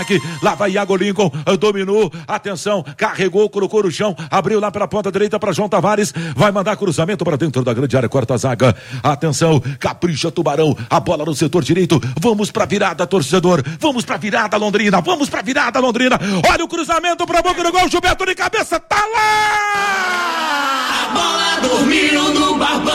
Lá vai Iago Lincoln, dominou, atenção, carregou, colocou no chão, abriu lá pela ponta direita para João Tavares, vai mandar cruzamento para dentro da grande área, corta a zaga, atenção, capricha Tubarão, a bola no setor direito, vamos pra virada, torcedor, vamos pra virada, Londrina, olha o cruzamento pra boca do gol, Gilberto de cabeça, tá lá! A bola dormiu no Barbante.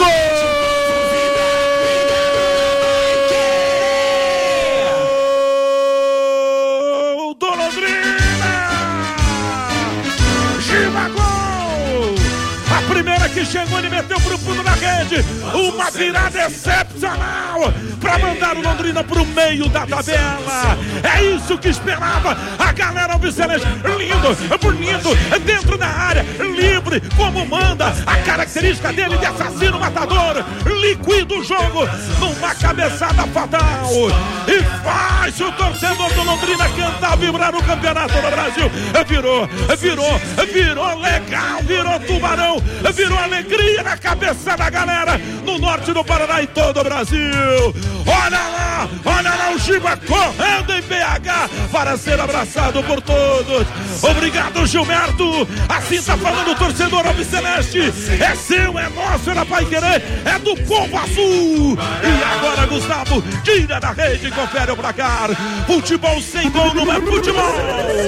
Que chegou e meteu pro fundo da rede, uma virada excepcional pra mandar o Londrina pro meio da tabela. É isso que esperava a galera alviceleste. Lindo, bonito, dentro da área, livre, como manda a característica dele de assassino matador. Liquida o jogo numa cabeçada fatal e faz o torcedor do Londrina cantar, vibrar no campeonato do Brasil. Virou legal, virou Tubarão, virou alegria na cabeça da galera no norte do Paraná e todo o Brasil. Olha lá o Giba correndo em BH para ser abraçado por todos. Obrigado, Gilberto. Assim tá falando o torcedor alviceleste. É seu, é nosso, é da Paiquerê, é do povo azul. E agora, Gustavo, tira da rede e confere o placar. Futebol sem gol não é futebol.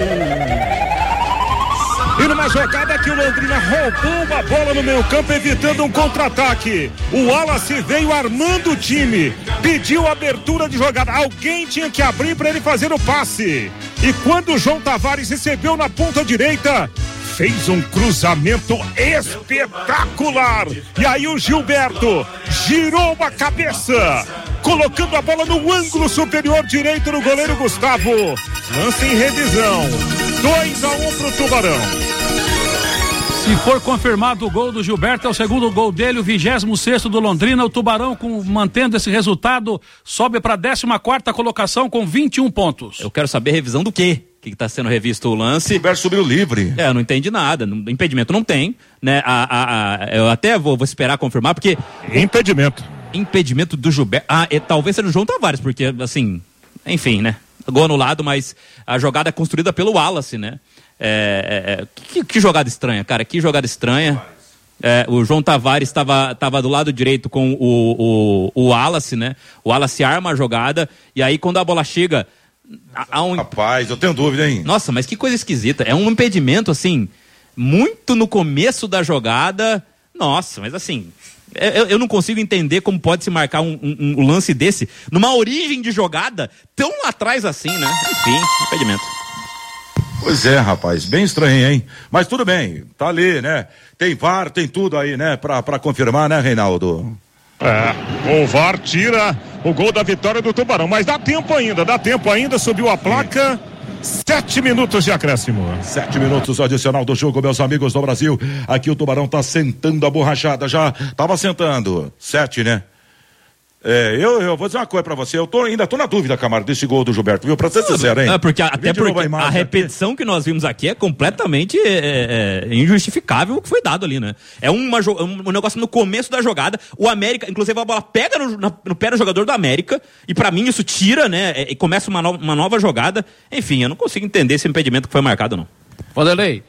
E numa jogada que o Londrina roubou uma bola no meio campo, evitando um contra-ataque. O Wallace veio armando o time, pediu abertura de jogada. Alguém tinha que abrir para ele fazer o passe. E quando o João Tavares recebeu na ponta direita, fez um cruzamento espetacular. E aí o Gilberto girou a cabeça, colocando a bola no ângulo superior direito do goleiro Gustavo. Lance em revisão. 2-1 pro Tubarão. Se for confirmado o gol do Gilberto, é o segundo gol dele, o 26º do Londrina. O Tubarão, mantendo esse resultado, sobe para a 14ª colocação com 21 pontos. Eu quero saber revisão do quê? Que está sendo revisto o lance. O Gilberto subiu livre. Eu não entendi nada. Impedimento não tem, né? Eu até vou esperar confirmar, porque... Impedimento do Gilberto. Talvez seja o João Tavares, porque, assim, enfim, né? Gol anulado, mas a jogada é construída pelo Wallace, né? Que jogada estranha, cara, que jogada estranha. O João Tavares estava do lado direito com o Wallace, né? O Wallace arma a jogada, e aí quando a bola chega... Rapaz, eu tenho dúvida, hein? Nossa, mas que coisa esquisita. É um impedimento, assim, muito no começo da jogada. Nossa, mas assim... Eu não consigo entender como pode se marcar um lance desse numa origem de jogada tão lá atrás assim, né? Enfim, impedimento. Pois é, rapaz, bem estranho, hein? Mas tudo bem, tá ali, né? Tem VAR, tem tudo aí, né? Pra confirmar, né, Reinaldo? O VAR tira o gol da vitória do Tubarão, mas dá tempo ainda, subiu a placa. 7 minutos de acréscimo. 7 minutos adicional do jogo, meus amigos do Brasil. Aqui o Tubarão tá sentando a borrachada, já tava sentando. 7, né? Eu vou dizer uma coisa pra você, ainda tô na dúvida, Camargo, desse gol do Gilberto, viu? Pra ser sincero, hein? Porque a repetição que nós vimos aqui é completamente injustificável o que foi dado ali, né? É um negócio no começo da jogada, o América, inclusive a bola pega no pé do jogador do América, e pra mim isso tira, né? E começa uma nova jogada. Enfim, eu não consigo entender esse impedimento que foi marcado, não. Vanderlei,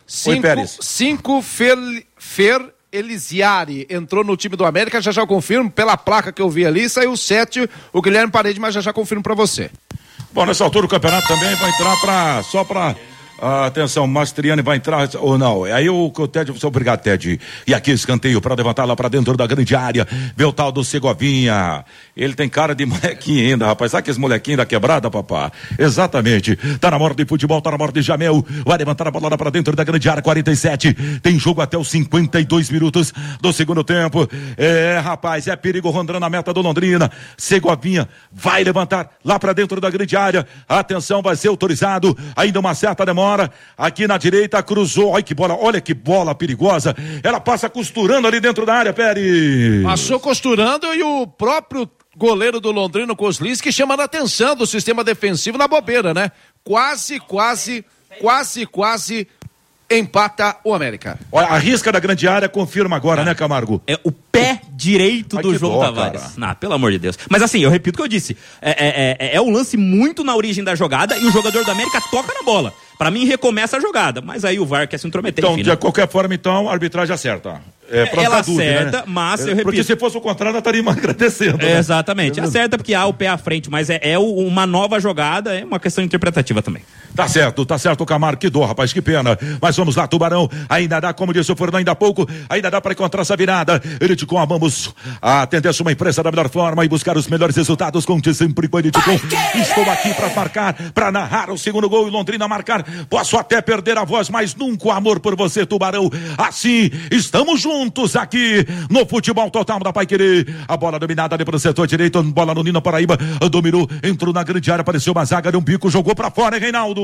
5 Fer Elisiari entrou no time do América, já confirmo, pela placa que eu vi ali, saiu 7, o Guilherme Parede, mas já confirmo pra você. Bom, nessa altura o campeonato também vai entrar só pra atenção, Mastriani vai entrar ou não? Aí o Ted, obrigado, Ted. E aqui escanteio para levantar lá para dentro da grande área. Vê o tal do Segovinha. Ele tem cara de molequinho ainda, rapaz. Sabe aqueles molequinhos da quebrada, papá? Exatamente. Tá na moda de futebol, tá na moda de Jamel. Vai levantar a bola lá para dentro da grande área, 47. Tem jogo até os 52 minutos do segundo tempo. Rapaz, é perigo rondando a meta do Londrina. Segovinha vai levantar lá para dentro da grande área. Atenção, vai ser autorizado. Ainda uma certa demora. Aqui na direita, cruzou, olha que bola perigosa, ela passa costurando ali dentro da área, Pérez. Passou costurando e o próprio goleiro do Londrina, Kozlinski, chamando a atenção do sistema defensivo na bobeira, né? Quase empata o América. Olha, a risca da grande área confirma agora, né, Camargo? É o pé direito do João Tavares. Não, pelo amor de Deus. Mas assim, eu repito o que eu disse. É um lance muito na origem da jogada e o jogador do América toca na bola. Pra mim, recomeça a jogada. Mas aí o VAR quer se intrometer. Então, enfim, de qualquer forma, então, a arbitragem acerta. Ela acerta, né? Mas eu repito. Porque se fosse o contrário, ela estaria agradecendo. Né? Exatamente. Acerta porque há o pé à frente, mas uma nova jogada, é uma questão interpretativa também. Tá certo, Camargo, que dor, rapaz, que pena. Mas vamos lá, Tubarão, ainda dá, como disse o Fernando ainda há pouco, ainda dá para encontrar essa virada. Eriticom, vamos atender a sua empresa da melhor forma e buscar os melhores resultados. Conte sempre com Eriticom. Estou aqui para marcar, para narrar o segundo gol e Londrina marcar. Posso até perder a voz, mas nunca o amor por você, Tubarão. Assim, estamos juntos aqui no futebol total da Paiquerê. A bola dominada ali pelo setor direito, bola no Nino Paraíba, dominou, entrou na grande área, apareceu uma zaga, deu um bico, jogou para fora, hein, Reinaldo?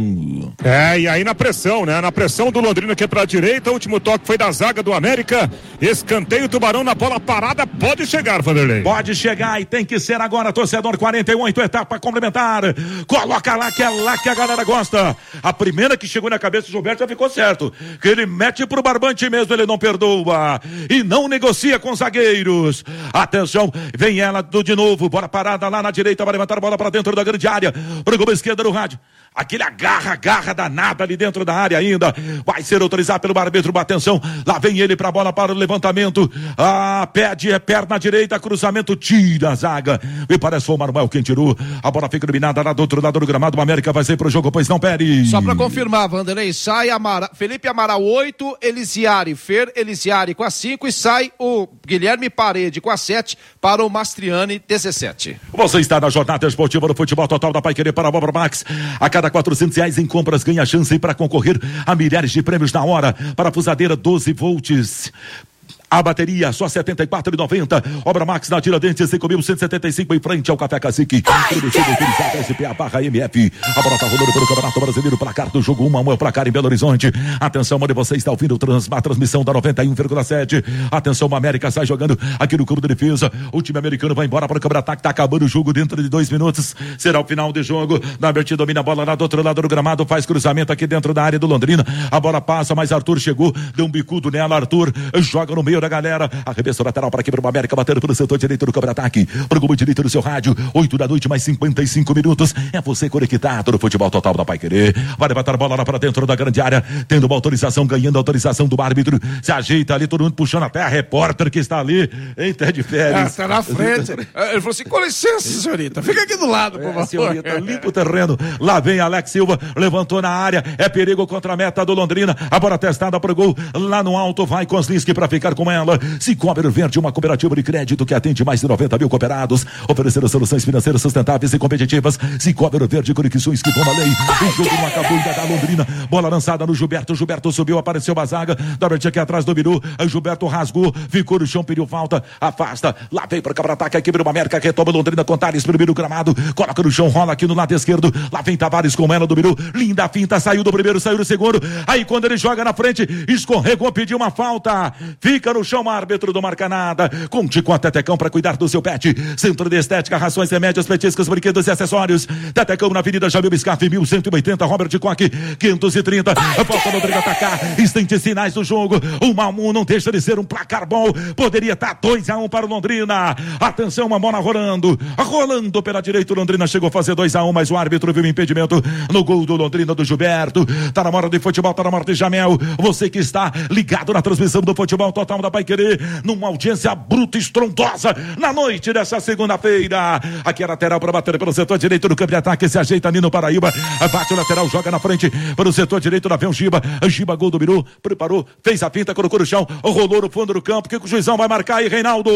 E aí na pressão, né? Na pressão do Londrina aqui pra direita, o último toque foi da zaga do América, escanteio, Tubarão na bola parada, pode chegar, Vanderlei. Pode chegar e tem que ser agora, torcedor, 48, etapa complementar, coloca lá que é lá que a galera gosta. A primeira que chegou na cabeça do Gilberto já ficou certo, que ele mete pro barbante mesmo, ele não perdoa e não negocia com os zagueiros. Atenção, vem ela de novo, bola parada lá na direita, vai levantar a bola pra dentro da grande área, pro gol esquerda no rádio. Aquele agarra danada ali dentro da área ainda. Vai ser autorizado pelo árbitro. Atenção, lá vem ele pra bola para o levantamento. Pede, perna direita, cruzamento, tira a zaga. Me parece que foi o Manuel quem tirou. A bola fica eliminada lá do outro lado do gramado. O América vai sair pro jogo, pois não, Pérez. Só pra confirmar, Vanderlei, sai Felipe Amaral 8, Elisiari com a 5 e sai o Guilherme Parede com a 7 para o Mastriani 17. Você está na jornada esportiva do futebol total da Paiquerê para a Bob Max. A cada R$400 em compras ganha chance para concorrer a milhares de prêmios na hora. Parafusadeira 12 volts. A bateria só R$74,90. Obra Max na Tiradentes, 5.175 em frente ao Café Cacique. Permitido utilizar a SPA/MF. A bola tá rolando pelo Campeonato Brasileiro. Placar do jogo 1-1, placar em Belo Horizonte. Atenção, onde você está ouvindo a transmissão da 91,7. Atenção, o América sai jogando aqui no campo de defesa. O time americano vai embora para o contra-ataque. Tá acabando o jogo dentro de 2 minutos. Será o final de jogo. Naberti domina a bola lá do outro lado do gramado. Faz cruzamento aqui dentro da área do Londrina. A bola passa, mas Arthur chegou. Deu um bicudo nela. Arthur joga no meio da galera, arremesso lateral para quebrar o América, batendo pelo setor direito do contra-ataque, programa direito do seu rádio, 8 da noite, mais 55 minutos, é você conectado no futebol total da Paiquerê, vai levantar a bola lá para dentro da grande área, tendo uma autorização, ganhando a autorização do árbitro, se ajeita ali, todo mundo puxando até a repórter que está ali, em Ted Férez. Está na frente, ele falou assim, com licença, senhorita, fica aqui do lado, por favor. Senhorita, limpa o terreno, lá vem Alex Silva, levantou na área, é perigo contra a meta do Londrina, a bola testada pro gol, lá no alto, vai Kozlinski para ficar com ela. Cicobi Verde, uma cooperativa de crédito que atende mais de 90 mil cooperados, oferecendo soluções financeiras sustentáveis e competitivas. Cicobi Verde, conexões que vão além. O jogo não acabou ainda da Londrina. Bola lançada no Gilberto. Gilberto subiu, apareceu a zaga. Dabert aqui atrás dominou. Gilberto rasgou, ficou no chão, pediu falta, afasta. Lá vem para o contra-ataque, aqui vira o América, retoma Londrina com Tales, primeiro gramado, coloca no chão, rola aqui no lado esquerdo. Lá vem Tavares com ela, dominou. Linda finta, saiu do primeiro, saiu do segundo. Aí quando ele joga na frente, escorregou, pediu uma falta. Fica no chão, árbitro do marca nada. Conte com a Tetecão para cuidar do seu pet. Centro de Estética, rações, remédios, petiscos, brinquedos e acessórios. Tetecão na Avenida Jamil Biscaf, 1180, Robert Koch, 530. Volta Londrina atacar. Instantes finais do jogo. 1-1, não deixa de ser um placar bom. Poderia estar 2-1 para o Londrina. Atenção, uma bola rolando. Rolando pela direita, o Londrina chegou a fazer 2-1, mas o árbitro viu o impedimento no gol do Londrina, do Gilberto. Tá na hora de futebol, tá na hora de Jamel. Você que está ligado na transmissão do futebol total da Paiquerê, numa audiência bruta e estrondosa na noite dessa segunda-feira. Aqui é lateral para bater pelo setor direito do campo de ataque, se ajeita Nino Paraíba, bate o lateral, joga na frente pelo setor direito, lá vem o Giba, gol dominou, preparou, fez a finta, colocou no chão, rolou no fundo do campo, que o juizão vai marcar aí, Reinaldo?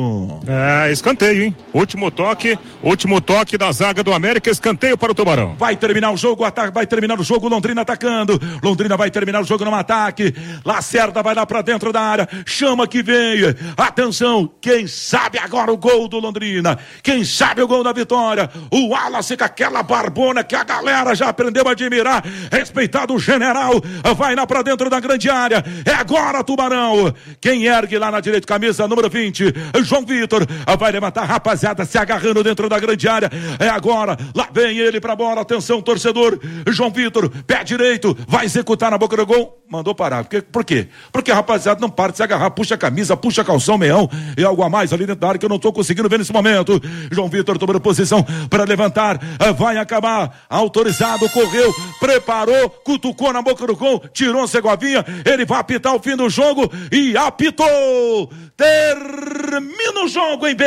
Escanteio, hein? Último toque da zaga do América, escanteio para o Tubarão. Vai terminar o jogo, vai terminar o jogo, Londrina atacando, Londrina vai terminar o jogo no ataque, Lacerda vai lá para dentro da área, chama que vem. Atenção, quem sabe agora o gol do Londrina, quem sabe o gol da vitória, o Wallace com aquela barbona que a galera já aprendeu a admirar, respeitado general, vai lá pra dentro da grande área, é agora Tubarão, quem ergue lá na direita, camisa número 20, João Vitor, vai levantar, rapaziada, se agarrando dentro da grande área, é agora, lá vem ele pra bola, atenção torcedor, João Vitor, pé direito, vai executar na boca do gol, mandou parar, por quê? Porque rapaziada não para de se agarrar, puxa a camisa, puxa calção, meião, e algo a mais ali dentro da área que eu não tô conseguindo ver nesse momento, João Vitor tomando posição para levantar, vai acabar, autorizado, correu, preparou, cutucou na boca do gol, tirou o Segovinha, ele vai apitar o fim do jogo e apitou, termina o jogo em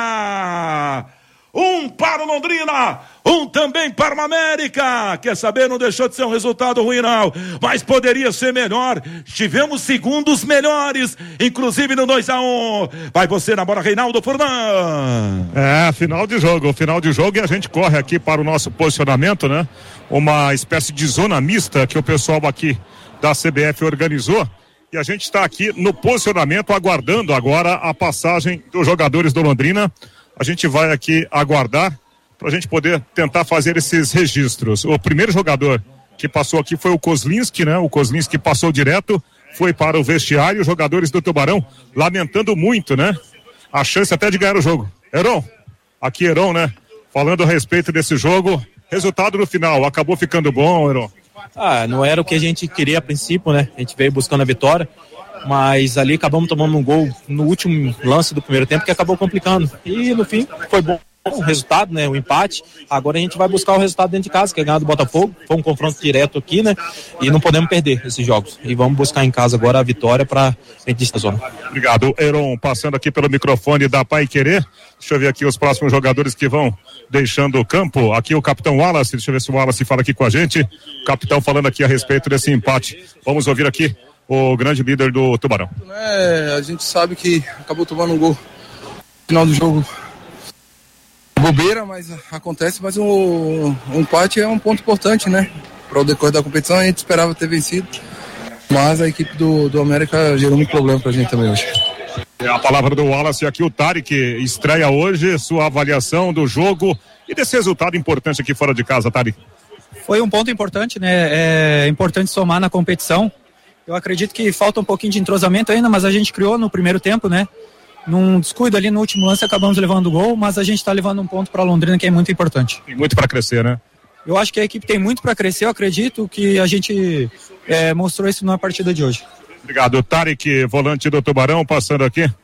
BH, um para o Londrina, um também para o América, quer saber, não deixou de ser um resultado ruim não, mas poderia ser melhor, tivemos segundos melhores, inclusive no 2-1, vai você na bola, Reinaldo Furlan. Final de jogo e a gente corre aqui para o nosso posicionamento, né, uma espécie de zona mista que o pessoal aqui da CBF organizou, e a gente está aqui no posicionamento aguardando agora a passagem dos jogadores do Londrina. A gente vai aqui aguardar para a gente poder tentar fazer esses registros. O primeiro jogador que passou aqui foi o Kozlinski, né? O Kozlinski passou direto, foi para o vestiário. Os jogadores do Tubarão lamentando muito, né? A chance até de ganhar o jogo. Heron, aqui Heron, né? Falando a respeito desse jogo. Resultado no final, acabou ficando bom, Heron? Não era o que a gente queria a princípio, né? A gente veio buscando a vitória, mas ali acabamos tomando um gol no último lance do primeiro tempo que acabou complicando. E no fim foi bom o resultado, né? O empate. Agora a gente vai buscar o resultado dentro de casa, que é ganhar do Botafogo. Foi um confronto direto aqui, né? E não podemos perder esses jogos. E vamos buscar em casa agora a vitória para dentro dessa zona. Obrigado, Heron, passando aqui pelo microfone da Paiquerê. Deixa eu ver aqui os próximos jogadores que vão deixando o campo. Aqui o capitão Wallace, deixa eu ver se o Wallace fala aqui com a gente. O capitão falando aqui a respeito desse empate. Vamos ouvir aqui o grande líder do Tubarão. A gente sabe que acabou tomando um gol no final do jogo. Bobeira, mas acontece, mas o empate é um ponto importante, né? Para o decorrer da competição, a gente esperava ter vencido, mas a equipe do América gerou muito problema pra gente também hoje. É a palavra do Wallace aqui, o Tarek estreia hoje, sua avaliação do jogo e desse resultado importante aqui fora de casa, Tarek. Foi um ponto importante, né? É importante somar na competição. Eu acredito que falta um pouquinho de entrosamento ainda, mas a gente criou no primeiro tempo, né? Num descuido ali no último lance, acabamos levando o gol, mas a gente está levando um ponto para Londrina que é muito importante. Tem muito para crescer, né? Eu acho que a equipe tem muito para crescer, eu acredito que a gente mostrou isso na partida de hoje. Obrigado, Tarek, volante do Tubarão, passando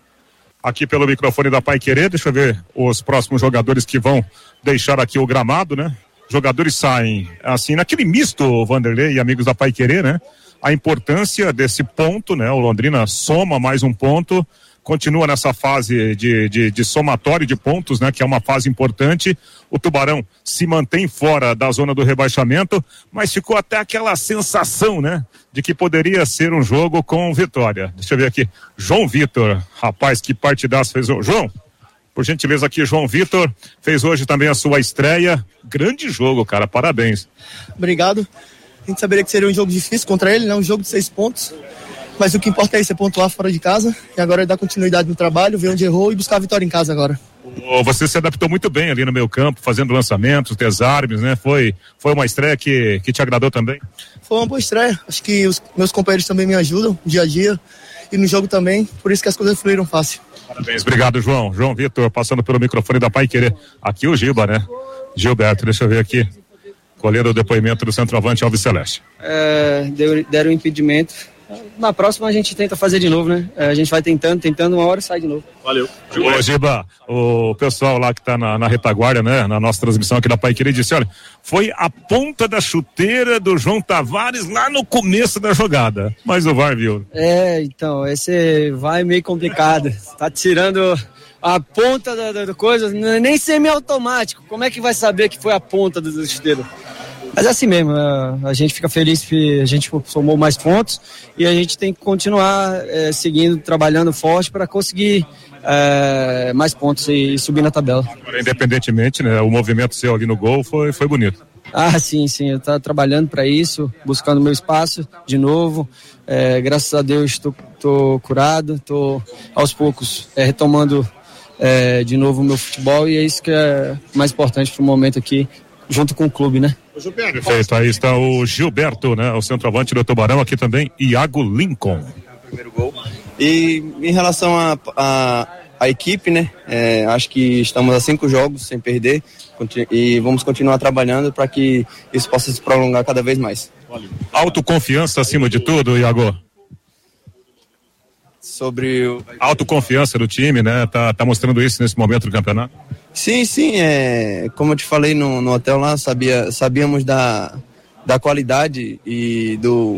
aqui pelo microfone da Paiquerê. Deixa eu ver os próximos jogadores que vão deixar aqui o gramado, né? Jogadores saem, assim, naquele misto, Vanderlei e amigos da Paiquerê, né? A importância desse ponto, né? O Londrina soma mais um ponto, continua nessa fase de somatório de pontos, né? Que é uma fase importante. O Tubarão se mantém fora da zona do rebaixamento, mas ficou até aquela sensação, né? De que poderia ser um jogo com vitória. Deixa eu ver aqui, João Vitor, rapaz, que partidaço fez o João. Por gentileza aqui, João Vitor, fez hoje também a sua estreia. Grande jogo, cara, parabéns. Obrigado. A gente saberia que seria um jogo difícil contra ele, né? Um jogo de 6 pontos. Mas o que importa é isso, é pontuar fora de casa. E agora é dar continuidade no trabalho, ver onde errou e buscar a vitória em casa agora. Você se adaptou muito bem ali no meio campo, fazendo lançamentos, desarmes, né? Foi uma estreia que te agradou também? Foi uma boa estreia. Acho que os meus companheiros também me ajudam dia a dia. E no jogo também, por isso que as coisas fluíram fácil. Parabéns, obrigado, João. João Vitor, passando pelo microfone da Paiquerê. Aqui o Giba, né? Gilberto, deixa eu ver aqui. Colhendo o depoimento do centroavante Alves Celeste. Deram um impedimento. Na próxima a gente tenta fazer de novo, né? A gente vai tentando, uma hora e sai de novo. Valeu. Ô, Giba, o pessoal lá que tá na retaguarda, né? Na nossa transmissão aqui da Paiquerê disse, olha, foi a ponta da chuteira do João Tavares lá no começo da jogada. Mas o VAR viu. Então, esse VAR é meio complicado. Tá tirando a ponta da coisa, nem semi-automático. Como é que vai saber que foi a ponta da chuteira? Mas é assim mesmo, a gente fica feliz que a gente somou mais pontos e a gente tem que continuar seguindo, trabalhando forte para conseguir mais pontos e subir na tabela. Agora, independentemente, né, o movimento seu ali no gol foi bonito. Sim, eu estou trabalhando para isso, buscando meu espaço de novo. Graças a Deus estou tô curado, tô aos poucos retomando de novo o meu futebol, e é isso que é mais importante pro momento aqui, junto com o clube, né? Perfeito, aí está o Gilberto, né? O centroavante do Tubarão, aqui também, Iago Lincoln. Primeiro gol. E em relação à equipe, né? Acho que estamos a 5 jogos sem perder e vamos continuar trabalhando para que isso possa se prolongar cada vez mais. Autoconfiança acima de tudo, Iago? Sobre autoconfiança do time, né? Tá mostrando isso nesse momento do campeonato? Sim, como eu te falei no hotel lá, sabíamos da qualidade e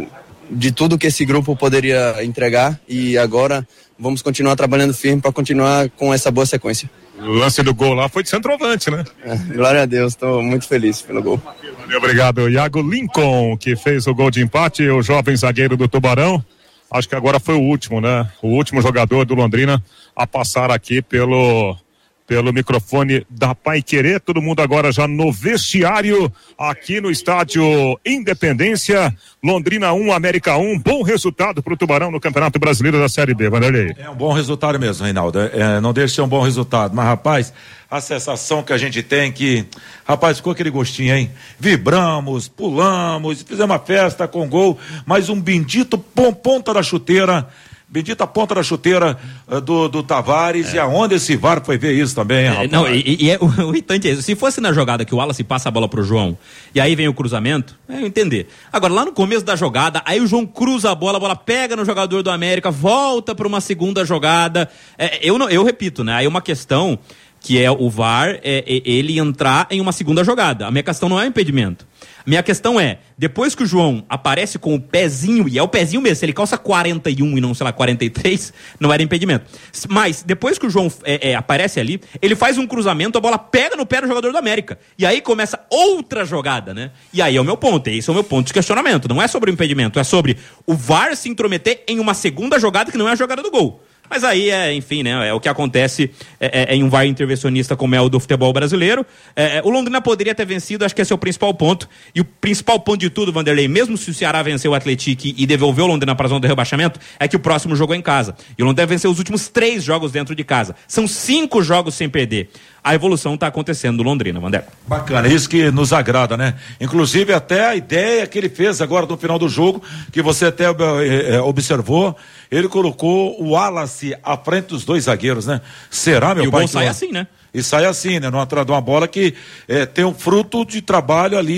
de tudo que esse grupo poderia entregar, e agora vamos continuar trabalhando firme para continuar com essa boa sequência. O lance do gol lá foi de centroavante, né? Glória a Deus, estou muito feliz pelo gol. Valeu, obrigado. Iago Lincoln, que fez o gol de empate, o jovem zagueiro do Tubarão. Acho que agora foi o último, né? O último jogador do Londrina a passar aqui pelo microfone da Paiquerê. Todo mundo agora já no vestiário, aqui no estádio Independência. Londrina 1, América 1. Bom resultado pro Tubarão no Campeonato Brasileiro da Série B, Vanderlei. É um bom resultado mesmo, Reinaldo. Não deixa de ser um bom resultado. Mas, rapaz, a sensação que a gente tem que... Rapaz, ficou aquele gostinho, hein? Vibramos, pulamos, fizemos uma festa com gol, mas um bendito ponta da chuteira... Bendita ponta da chuteira do Tavares, e aonde esse VAR foi ver isso também, rapaz? Não, o irritante é isso. Se fosse na jogada que o Wallace passa a bola pro João, e aí vem o cruzamento, eu entender. Agora, lá no começo da jogada, aí o João cruza a bola pega no jogador do América, volta para uma segunda jogada. Eu repito, né? Aí uma questão que é o VAR, ele entrar em uma segunda jogada. A minha questão não é impedimento. Minha questão é, depois que o João aparece com o pezinho, e é o pezinho mesmo, se ele calça 41 e não, sei lá, 43, não era impedimento. Mas, depois que o João aparece ali, ele faz um cruzamento, a bola pega no pé do jogador do América. E aí começa outra jogada, né? E aí é o meu ponto, esse é o meu ponto de questionamento. Não é sobre o impedimento, é sobre o VAR se intrometer em uma segunda jogada que não é a jogada do gol. Mas aí enfim, né? É o que acontece em um VAR intervencionista como é o do futebol brasileiro. O Londrina poderia ter vencido, acho que esse é o principal ponto. E o principal ponto de tudo, Vanderlei, mesmo se o Ceará venceu o Atlético e devolveu o Londrina para a zona de rebaixamento, é que o próximo jogo é em casa. E o Londrina venceu os últimos 3 jogos dentro de casa. São 5 jogos sem perder. A evolução está acontecendo no Londrina, Vander. Bacana, isso que nos agrada, né? Inclusive até a ideia que ele fez agora no final do jogo, que você até observou, ele colocou o Wallace à frente dos 2 zagueiros, né? Será, meu pai? E o gol sai assim, né? E sai assim, né? Numa bola que tem um fruto de trabalho ali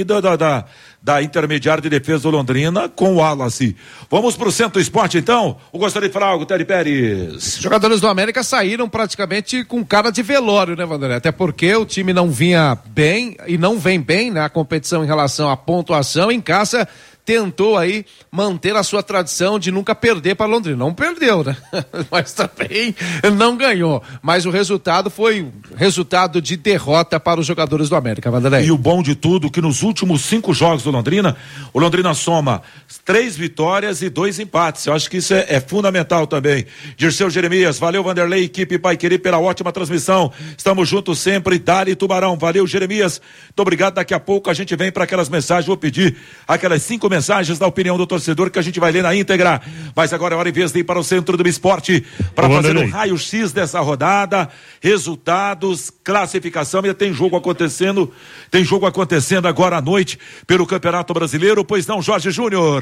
da intermediária de defesa do Londrina com o Wallace. Vamos pro Centro Esporte, então? Eu gostaria de falar algo, Teddy Pérez. Os jogadores do América saíram praticamente com cara de velório, né, Vanderlei? Até porque o time não vinha bem e não vem bem na competição em relação à pontuação. Em casa, tentou aí manter a sua tradição de nunca perder para Londrina. Não perdeu, né? Mas também não ganhou. Mas o resultado foi resultado de derrota para os jogadores do América, Vanderlei. E o bom de tudo, que nos últimos 5 jogos do Londrina, o Londrina soma 3 vitórias e 2 empates. Eu acho que isso é fundamental também. Dirceu Jeremias, valeu, Vanderlei, equipe Paiquerê, pela ótima transmissão. Estamos juntos sempre, Dali Tubarão. Valeu, Jeremias. Muito obrigado. Daqui a pouco a gente vem para aquelas mensagens. Vou pedir aquelas 5 mensagens da opinião do torcedor que a gente vai ler na íntegra. Mas agora é hora, em vez de ir para o Centro do Esporte, para fazer um raio-x dessa rodada, resultados, classificação. E tem jogo acontecendo agora à noite pelo Campeonato Brasileiro. Pois não, Jorge Júnior?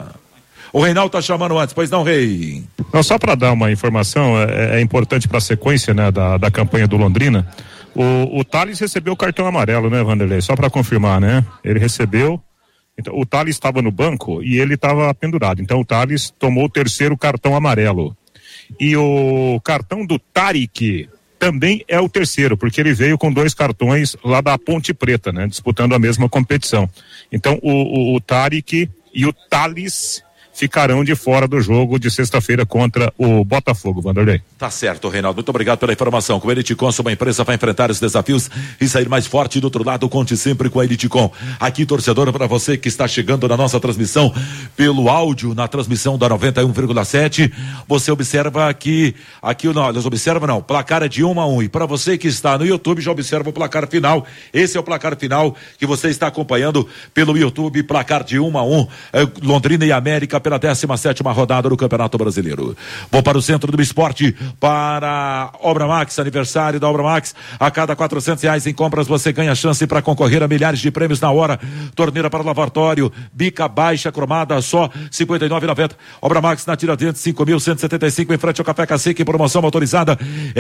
O Reinaldo tá chamando antes, pois não, Rei? Não, só para dar uma informação, é importante para a sequência, né, da campanha do Londrina. O Thales recebeu o cartão amarelo, né, Vanderlei? Só para confirmar, né? Ele recebeu. Então, o Thales estava no banco e ele estava pendurado. Então, o Thales tomou o 3º cartão amarelo. E o cartão do Tarik também é o 3º, porque ele veio com 2 cartões lá da Ponte Preta, né? Disputando a mesma competição. Então, o Tarik e o Thales ficarão de fora do jogo de sexta-feira contra o Botafogo, Vanderlei. Tá certo, Reinaldo, muito obrigado pela informação. Com a Eliticom, uma empresa vai enfrentar os desafios e sair mais forte. Do outro lado, conte sempre com a Eliticom. Aqui, torcedor, para você que está chegando na nossa transmissão pelo áudio, na transmissão da 91,7, você observa que aqui não, placar é de 1-1, e para você que está no YouTube, já observa o placar final. Esse é o placar final que você está acompanhando pelo YouTube, placar de 1-1, Londrina e América pela 17ª rodada do Campeonato Brasileiro. Vou para o Centro do Esporte, para Obra Max, aniversário da Obra Max. A cada R$400 em compras você ganha chance para concorrer a milhares de prêmios na hora. Torneira para lavatório, bica baixa cromada, só R$ 59,90. Obra Max na Tiradentes, 5.175 em frente ao Café Cacique, promoção motorizada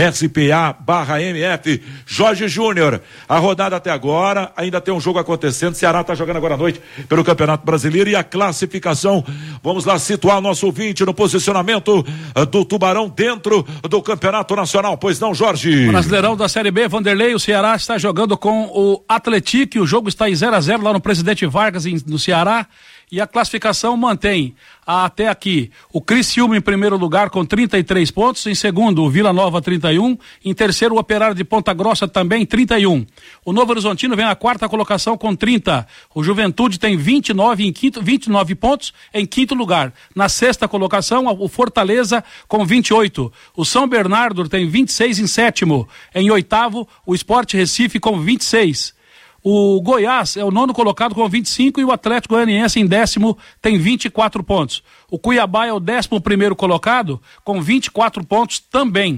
SPA/MF. Jorge Júnior, a rodada até agora, ainda tem um jogo acontecendo. Ceará está jogando agora à noite pelo Campeonato Brasileiro e a classificação. Vamos lá situar o nosso ouvinte no posicionamento do Tubarão dentro do Campeonato Nacional. Pois não, Jorge? Brasileirão da Série B, Vanderlei, o Ceará está jogando com o Atlético, o jogo está em 0-0 lá no Presidente Vargas, no Ceará. E a classificação mantém até aqui o Criciúma em primeiro lugar com 33 pontos, em segundo o Vila Nova 31, em terceiro o Operário de Ponta Grossa também 31. O Novo Horizontino vem na quarta colocação com 30. O Juventude tem 29 pontos em quinto lugar. Na sexta colocação o Fortaleza com 28. O São Bernardo tem 26 em sétimo. Em oitavo o Sport Recife com 26. O Goiás é o nono colocado com 25 e o Atlético Goianiense em décimo tem 24 pontos. O Cuiabá é o 11º colocado com 24 pontos também.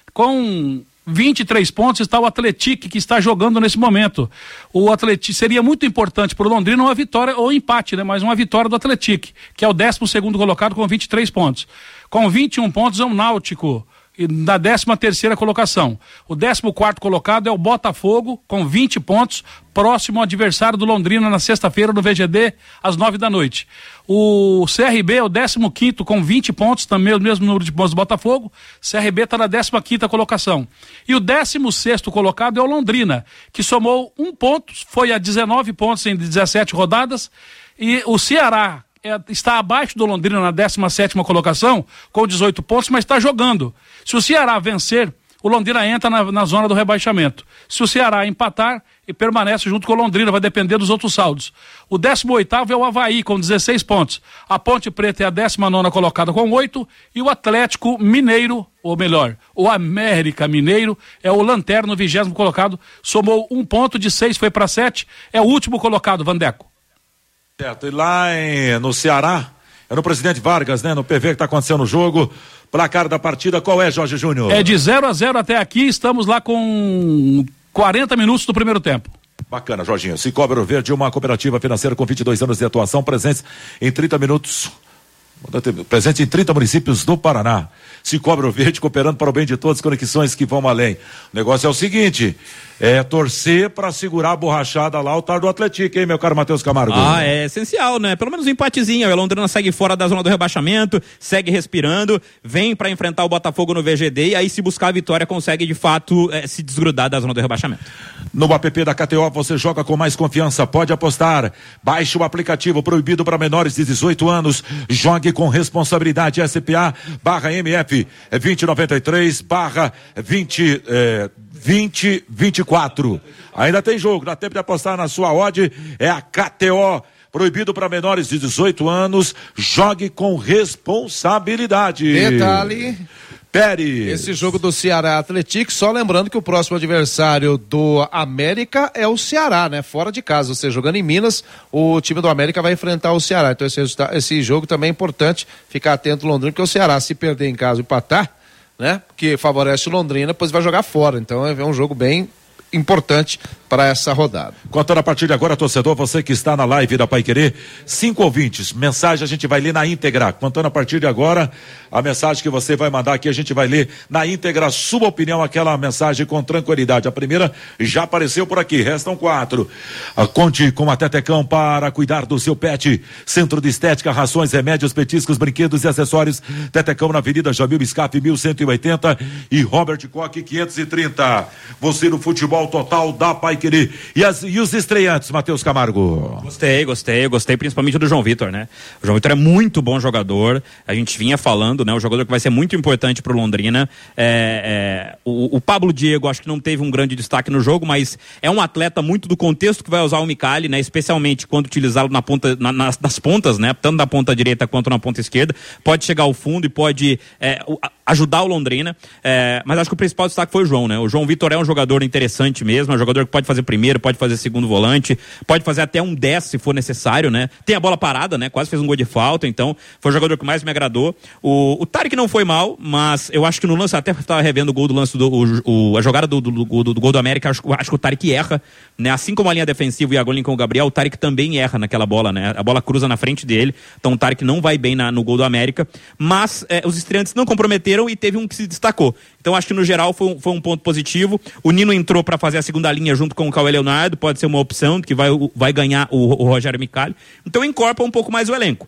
Com 23 pontos está o Atlético, que está jogando nesse momento. O Atlético seria muito importante para o Londrina uma vitória ou empate, né? Mas uma vitória do Atlético, que é o 12º colocado com 23 pontos. Com 21 pontos é o Náutico, na 13ª colocação. O 14º colocado é o Botafogo com 20 pontos, próximo ao adversário do Londrina na sexta-feira no VGD às 9 da noite. O CRB é o 15º com 20 pontos, também o mesmo número de pontos do Botafogo. CRB está na 15ª colocação. E o 16º colocado é o Londrina, que somou 1 ponto, foi a 19 pontos em 17 rodadas. E o Ceará está abaixo do Londrina na 17ª colocação com 18 pontos, mas está jogando. Se o Ceará vencer, o Londrina entra na zona do rebaixamento. Se o Ceará empatar, e permanece junto com o Londrina, vai depender dos outros saldos. O 18º é o Avaí com 16 pontos. A Ponte Preta é a 19ª colocada com 8 e o Atlético Mineiro, ou melhor, o América Mineiro é o lanterna, 20º colocado, somou 1 ponto, de 6 foi para 7, é o último colocado, Vandeco. Certo, e lá no Ceará, é no Presidente Vargas, né? No PV que está acontecendo o jogo. Placar da partida, qual é, Jorge Júnior? É de 0-0 até aqui, estamos lá com 40 minutos do primeiro tempo. Bacana, Jorginho. Cicobi Ouro Verde, uma cooperativa financeira com 22 anos de atuação, presente em 30 municípios do Paraná. Cicobi Ouro Verde, cooperando para o bem de todos, conexões que vão além. O negócio é o seguinte, torcer para segurar a borrachada lá o tar do Atlético, hein, meu caro Matheus Camargo? É essencial, né? Pelo menos um empatezinho. O Londrina segue fora da zona do rebaixamento, segue respirando, vem para enfrentar o Botafogo no VGD e aí, se buscar a vitória, consegue de fato se desgrudar da zona do rebaixamento. No app da KTO você joga com mais confiança, pode apostar. Baixe o aplicativo, proibido para menores de 18 anos. Jogue com responsabilidade. SPA/MF 2023/2024. Ainda tem jogo, dá tempo de apostar na sua odd. É a KTO. Proibido para menores de 18 anos. Jogue com responsabilidade. Detalhe. Pérez. Esse jogo do Ceará Atlético, só lembrando que o próximo adversário do América é o Ceará, né? Fora de casa, você jogando em Minas, o time do América vai enfrentar o Ceará. Então esse jogo também é importante ficar atento Londrina, porque o Ceará, se perder em casa e empatar, né? Que favorece o Londrina, depois vai jogar fora. Então é um jogo bem importante para essa rodada. Contando a partir de agora, torcedor, você que está na live da Paiquerê, 5 ouvintes, mensagem a gente vai ler na íntegra. Contando a partir de agora, a mensagem que você vai mandar aqui, a gente vai ler na íntegra, sua opinião, aquela mensagem com tranquilidade. A primeira já apareceu por aqui, restam 4. Conte com a Tetecão para cuidar do seu pet. Centro de Estética, rações, remédios, petiscos, brinquedos e acessórios. Tetecão na Avenida Jamil Biscap, 1180 e Robert Koch, 530. Você no futebol total da Paiquerê. E os estreantes, Matheus Camargo? Gostei principalmente do João Vitor, né? O João Vitor é muito bom jogador, a gente vinha falando, né? O jogador que vai ser muito importante pro Londrina. O Pablo Diego, acho que não teve um grande destaque no jogo, mas é um atleta muito do contexto que vai usar o Micali, né? Especialmente quando utilizá-lo na ponta, nas pontas, né? Tanto na ponta direita quanto na ponta esquerda. Pode chegar ao fundo e pode... ajudar o Londrina, mas acho que o principal destaque foi o João, né? O João Vitor é um jogador interessante mesmo, é um jogador que pode fazer primeiro, pode fazer segundo volante, pode fazer até um 10 se for necessário, né? Tem a bola parada, né? Quase fez um gol de falta, então foi o jogador que mais me agradou. O Tarek não foi mal, mas eu acho que no lance, até estava revendo o gol do lance, a jogada do gol do América, acho que o Tarek erra, né? Assim como a linha defensiva e a Golinha com o Gabriel, o Tarek também erra naquela bola, né? A bola cruza na frente dele, então o Tarek não vai bem no gol do América, mas os estreantes não comprometeram e teve um que se destacou. Então acho que no geral foi um ponto positivo. O Nino entrou para fazer a segunda linha junto com o Cauê Leonardo, pode ser uma opção que vai ganhar o Rogério Micali. Então incorpora um pouco mais o elenco.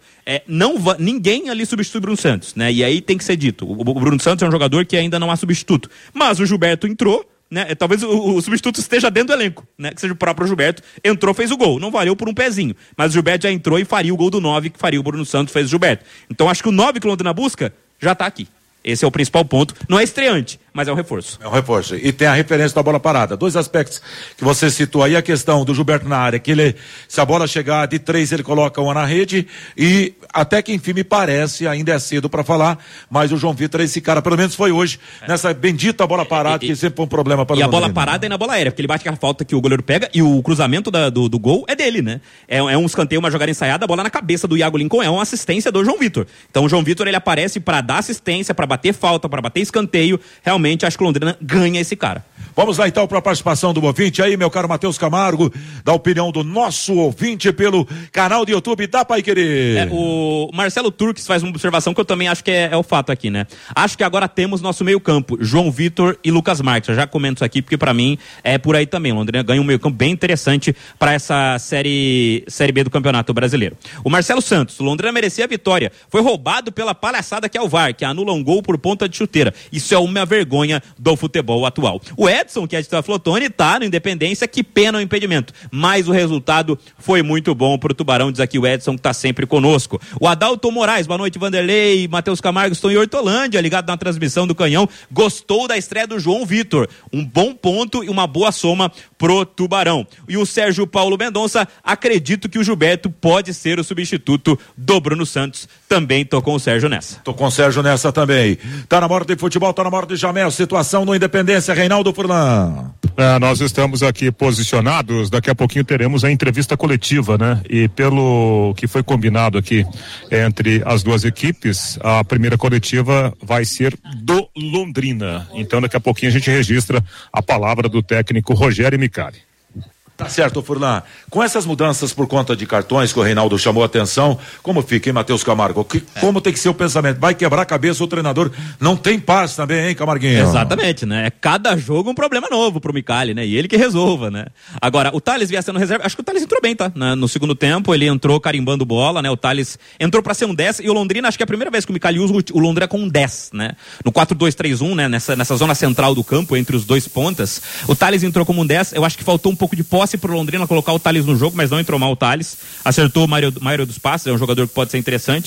Ninguém ali substitui o Bruno Santos, né? E aí tem que ser dito. O Bruno Santos é um jogador que ainda não há substituto. Mas o Gilberto entrou, né? Talvez o substituto esteja dentro do elenco, né? Que seja o próprio Gilberto, entrou, fez o gol, não valeu por um pezinho, mas o Gilberto já entrou e faria o gol do 9, que faria o Bruno Santos, fez o Gilberto. Então acho que o 9 que o Londrina busca já tá aqui. Esse é o principal ponto. Não é estreante, mas é um reforço. É um reforço. E tem a referência da bola parada. 2 aspectos que você citou aí, a questão do Gilberto na área, que se a bola chegar de 3, ele coloca uma na rede, e até que enfim me parece, ainda é cedo para falar, mas o João Vitor, esse cara, pelo menos foi hoje, nessa bendita bola parada, que sempre foi um problema para o Londrina. E a bola parada é na bola aérea, porque ele bate com a falta que o goleiro pega, e o cruzamento do gol é dele, né? É um escanteio, uma jogada ensaiada, a bola na cabeça do Iago Lincoln, é uma assistência do João Vitor. Então o João Vitor, ele aparece para dar assistência, para bater falta, para bater escanteio. Realmente acho que o Londrina ganha esse cara. Vamos lá então para a participação do ouvinte aí, meu caro Matheus Camargo, da opinião do nosso ouvinte pelo canal do YouTube da Paiquerê. O Marcelo Turques faz uma observação que eu também acho que é o fato aqui, né? Acho que agora temos nosso meio campo, João Vitor e Lucas Marques. Eu já comento isso aqui porque para mim é por aí também. O Londrina ganha um meio campo bem interessante para essa série B do Campeonato Brasileiro. O Marcelo Santos, o Londrina merecia a vitória. Foi roubado pela palhaçada que é o VAR, que anula um gol por ponta de chuteira. Isso é uma vergonha do futebol atual. O Edson, que é de Flotone, tá no Independência, que pena o impedimento. Mas o resultado foi muito bom pro Tubarão, diz aqui o Edson, que tá sempre conosco. O Adalto Moraes, boa noite, Vanderlei, Matheus Camargo, estou em Hortolândia, ligado na transmissão do Canhão. Gostou da estreia do João Vitor. Um bom ponto e uma boa soma pro Tubarão. E o Sérgio Paulo Mendonça, acredito que o Gilberto pode ser o substituto do Bruno Santos. Também tô com o Sérgio nessa. Tô com o Sérgio nessa também. Tá na hora de futebol, tá na hora de Jamel. Situação no Independência, Reinaldo Furlan. Nós estamos aqui posicionados, daqui a pouquinho teremos a entrevista coletiva, né? E pelo que foi combinado aqui entre as duas equipes, a primeira coletiva vai ser do Londrina. Então daqui a pouquinho a gente registra a palavra do técnico Rogério Micali. Tá certo, Furlan. Com essas mudanças por conta de cartões que o Reinaldo chamou a atenção, como fica, hein, Matheus Camargo? Como tem que ser o pensamento? Vai quebrar a cabeça o treinador? Não tem paz também, hein, Camarguinho? Exatamente, né? É cada jogo um problema novo pro Micali, né? E ele que resolva, né? Agora, o Thales vier sendo reserva, acho que o Thales entrou bem, tá? No segundo tempo, ele entrou carimbando bola, né? O Thales entrou pra ser um 10, e o Londrina, acho que é a primeira vez que o Micali usa o Londrina com um 10, né? No 4-2-3-1, né? Nessa zona central do campo, entre os dois pontas, o Thales entrou como um 10, eu acho que faltou um pouco de posse pro Londrina colocar o Thales no jogo, mas não entrou mal o Thales, acertou a maioria dos passes, é um jogador que pode ser interessante,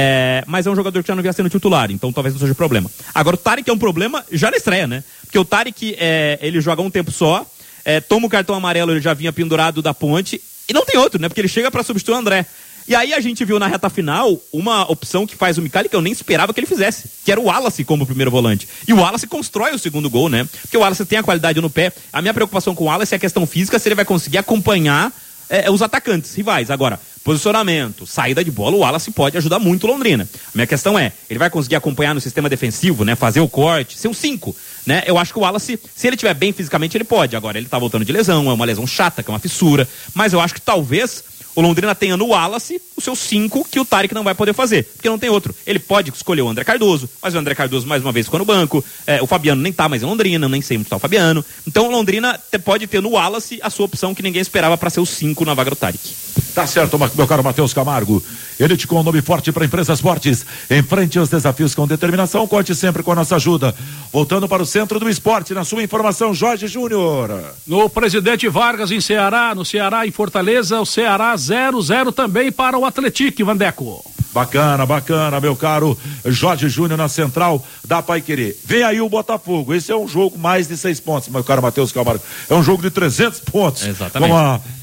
mas é um jogador que já não vinha sendo titular, então talvez não seja problema. Agora o Tarek é um problema já na estreia, né? Porque o Tarek, ele joga um tempo só, toma o cartão amarelo, ele já vinha pendurado da ponte, e não tem outro, né? Porque ele chega para substituir o André. E aí a gente viu na reta final uma opção que faz o Micali que eu nem esperava que ele fizesse, que era o Wallace como primeiro volante. E o Wallace constrói o segundo gol, né? Porque o Wallace tem a qualidade no pé. A minha preocupação com o Wallace é a questão física, se ele vai conseguir acompanhar os atacantes rivais. Agora, posicionamento, saída de bola, o Wallace pode ajudar muito o Londrina. A minha questão é, ele vai conseguir acompanhar no sistema defensivo, né? Fazer o corte, ser um 5, né? Eu acho que o Wallace, se ele estiver bem fisicamente, ele pode. Agora, ele tá voltando de lesão, é uma lesão chata, que é uma fissura. Mas eu acho que talvez o Londrina tenha no Wallace o seu 5 que o Tarek não vai poder fazer, porque não tem outro. Ele pode escolher o André Cardoso, mas o André Cardoso mais uma vez ficou no banco, o Fabiano nem tá mais em Londrina, nem sei onde tá o Fabiano. Então o Londrina pode ter no Wallace a sua opção que ninguém esperava para ser o 5 na vaga do Tarek. Tá certo, meu caro Matheus Camargo. Elite com um nome forte para empresas fortes. Enfrente os desafios com determinação, conte sempre com a nossa ajuda. Voltando para o centro do esporte, na sua informação, Jorge Júnior. No Presidente Vargas em Ceará, no Ceará em Fortaleza, o Ceará 0-0 também para o Atlético, Vandeco. Bacana, meu caro Jorge Júnior na central da Paiquerê. Vem aí o Botafogo. Esse é um jogo mais de 6 pontos, meu caro Matheus Camargo. É um jogo de 300 pontos. Exatamente. Como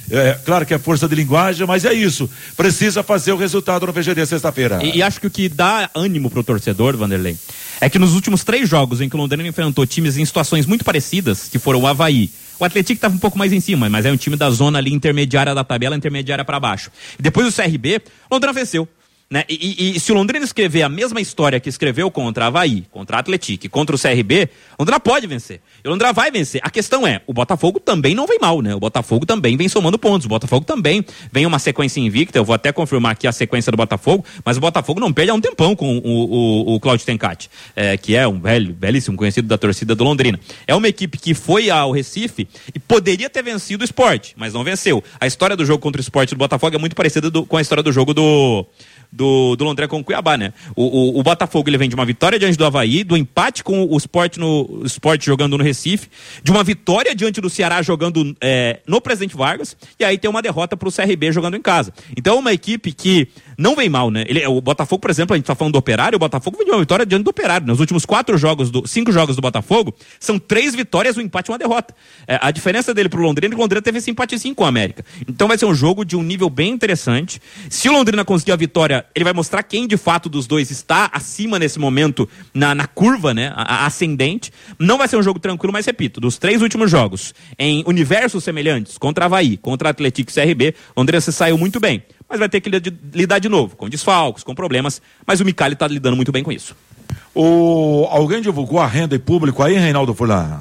Claro que é força de linguagem, mas é isso. Precisa fazer o resultado no VGD sexta-feira. E acho que o que dá ânimo pro torcedor, Vanderlei, é que nos últimos 3 jogos em que o Londrina enfrentou times em situações muito parecidas, que foram o Avaí, o Atlético estava um pouco mais em cima, mas é um time da zona ali intermediária da tabela, intermediária para baixo. E depois o CRB, o Londrina venceu. Né? E se o Londrina escrever a mesma história que escreveu contra a Avaí, contra a Atlético e contra o CRB, o Londrina pode vencer. E o Londrina vai vencer. A questão é, o Botafogo também não vem mal, né? O Botafogo também vem somando pontos. O Botafogo também vem uma sequência invicta. Eu vou até confirmar aqui a sequência do Botafogo, mas o Botafogo não perde há um tempão com o Cláudio Tencati, que é um belíssimo conhecido da torcida do Londrina. É uma equipe que foi ao Recife e poderia ter vencido o Sport, mas não venceu. A história do jogo contra o Sport do Botafogo é muito parecida com a história do jogo do Londrina com o Cuiabá, né? O Botafogo, ele vem de uma vitória diante do Avaí, do empate com o Sport jogando no Recife, de uma vitória diante do Ceará jogando no Presidente Vargas, e aí tem uma derrota pro CRB jogando em casa. Então é uma equipe que não vem mal, né? O Botafogo, por exemplo, a gente tá falando do Operário, o Botafogo vem de uma vitória diante do Operário. Nos últimos 5 jogos do Botafogo, são 3 vitórias, um empate e uma derrota. A diferença dele pro Londrina é que o Londrina teve esse empatezinho com o América. Então vai ser um jogo de um nível bem interessante. Se o Londrina conseguir a vitória, ele vai mostrar quem de fato dos dois está acima nesse momento na curva, né, ascendente. Não vai ser um jogo tranquilo, mas repito, dos 3 últimos jogos em universos semelhantes, contra Avaí, contra Atlético e CRB, Londrina se saiu muito bem, mas vai ter que lidar de novo, com desfalques, com problemas, mas o Micali está lidando muito bem com isso. Alguém divulgou a renda e público aí, Reinaldo Furlan?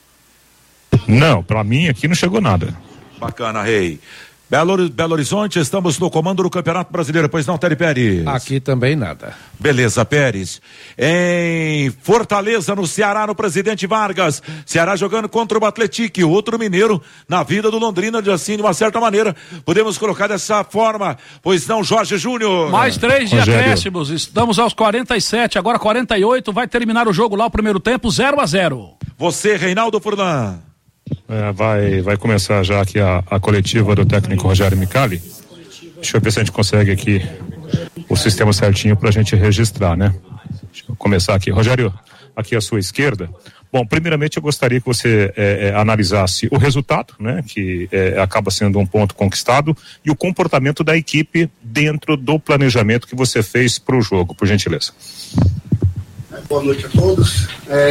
Não, pra mim aqui não chegou nada. Bacana, Rei. Belo Horizonte, estamos no comando do Campeonato Brasileiro, pois não, Téry Pérez? Aqui também nada. Beleza, Pérez. Em Fortaleza, no Ceará, no Presidente Vargas, Ceará jogando contra o Atlético, outro mineiro na vida do Londrina, assim, de uma certa maneira, podemos colocar dessa forma, pois não, Jorge Júnior? Mais 3 de acréscimos, estamos aos 47, agora 48, vai terminar o jogo lá, o primeiro tempo, 0-0. Você, Reinaldo Furlan? Vai começar já aqui a coletiva do técnico Rogério Micali. Deixa eu ver se a gente consegue aqui o sistema certinho pra gente registrar, né? Deixa eu começar aqui. Rogério, aqui à sua esquerda. Bom, primeiramente eu gostaria que você analisasse o resultado, né? Que acaba sendo um ponto conquistado, e o comportamento da equipe dentro do planejamento que você fez pro jogo, por gentileza. Boa noite a todos.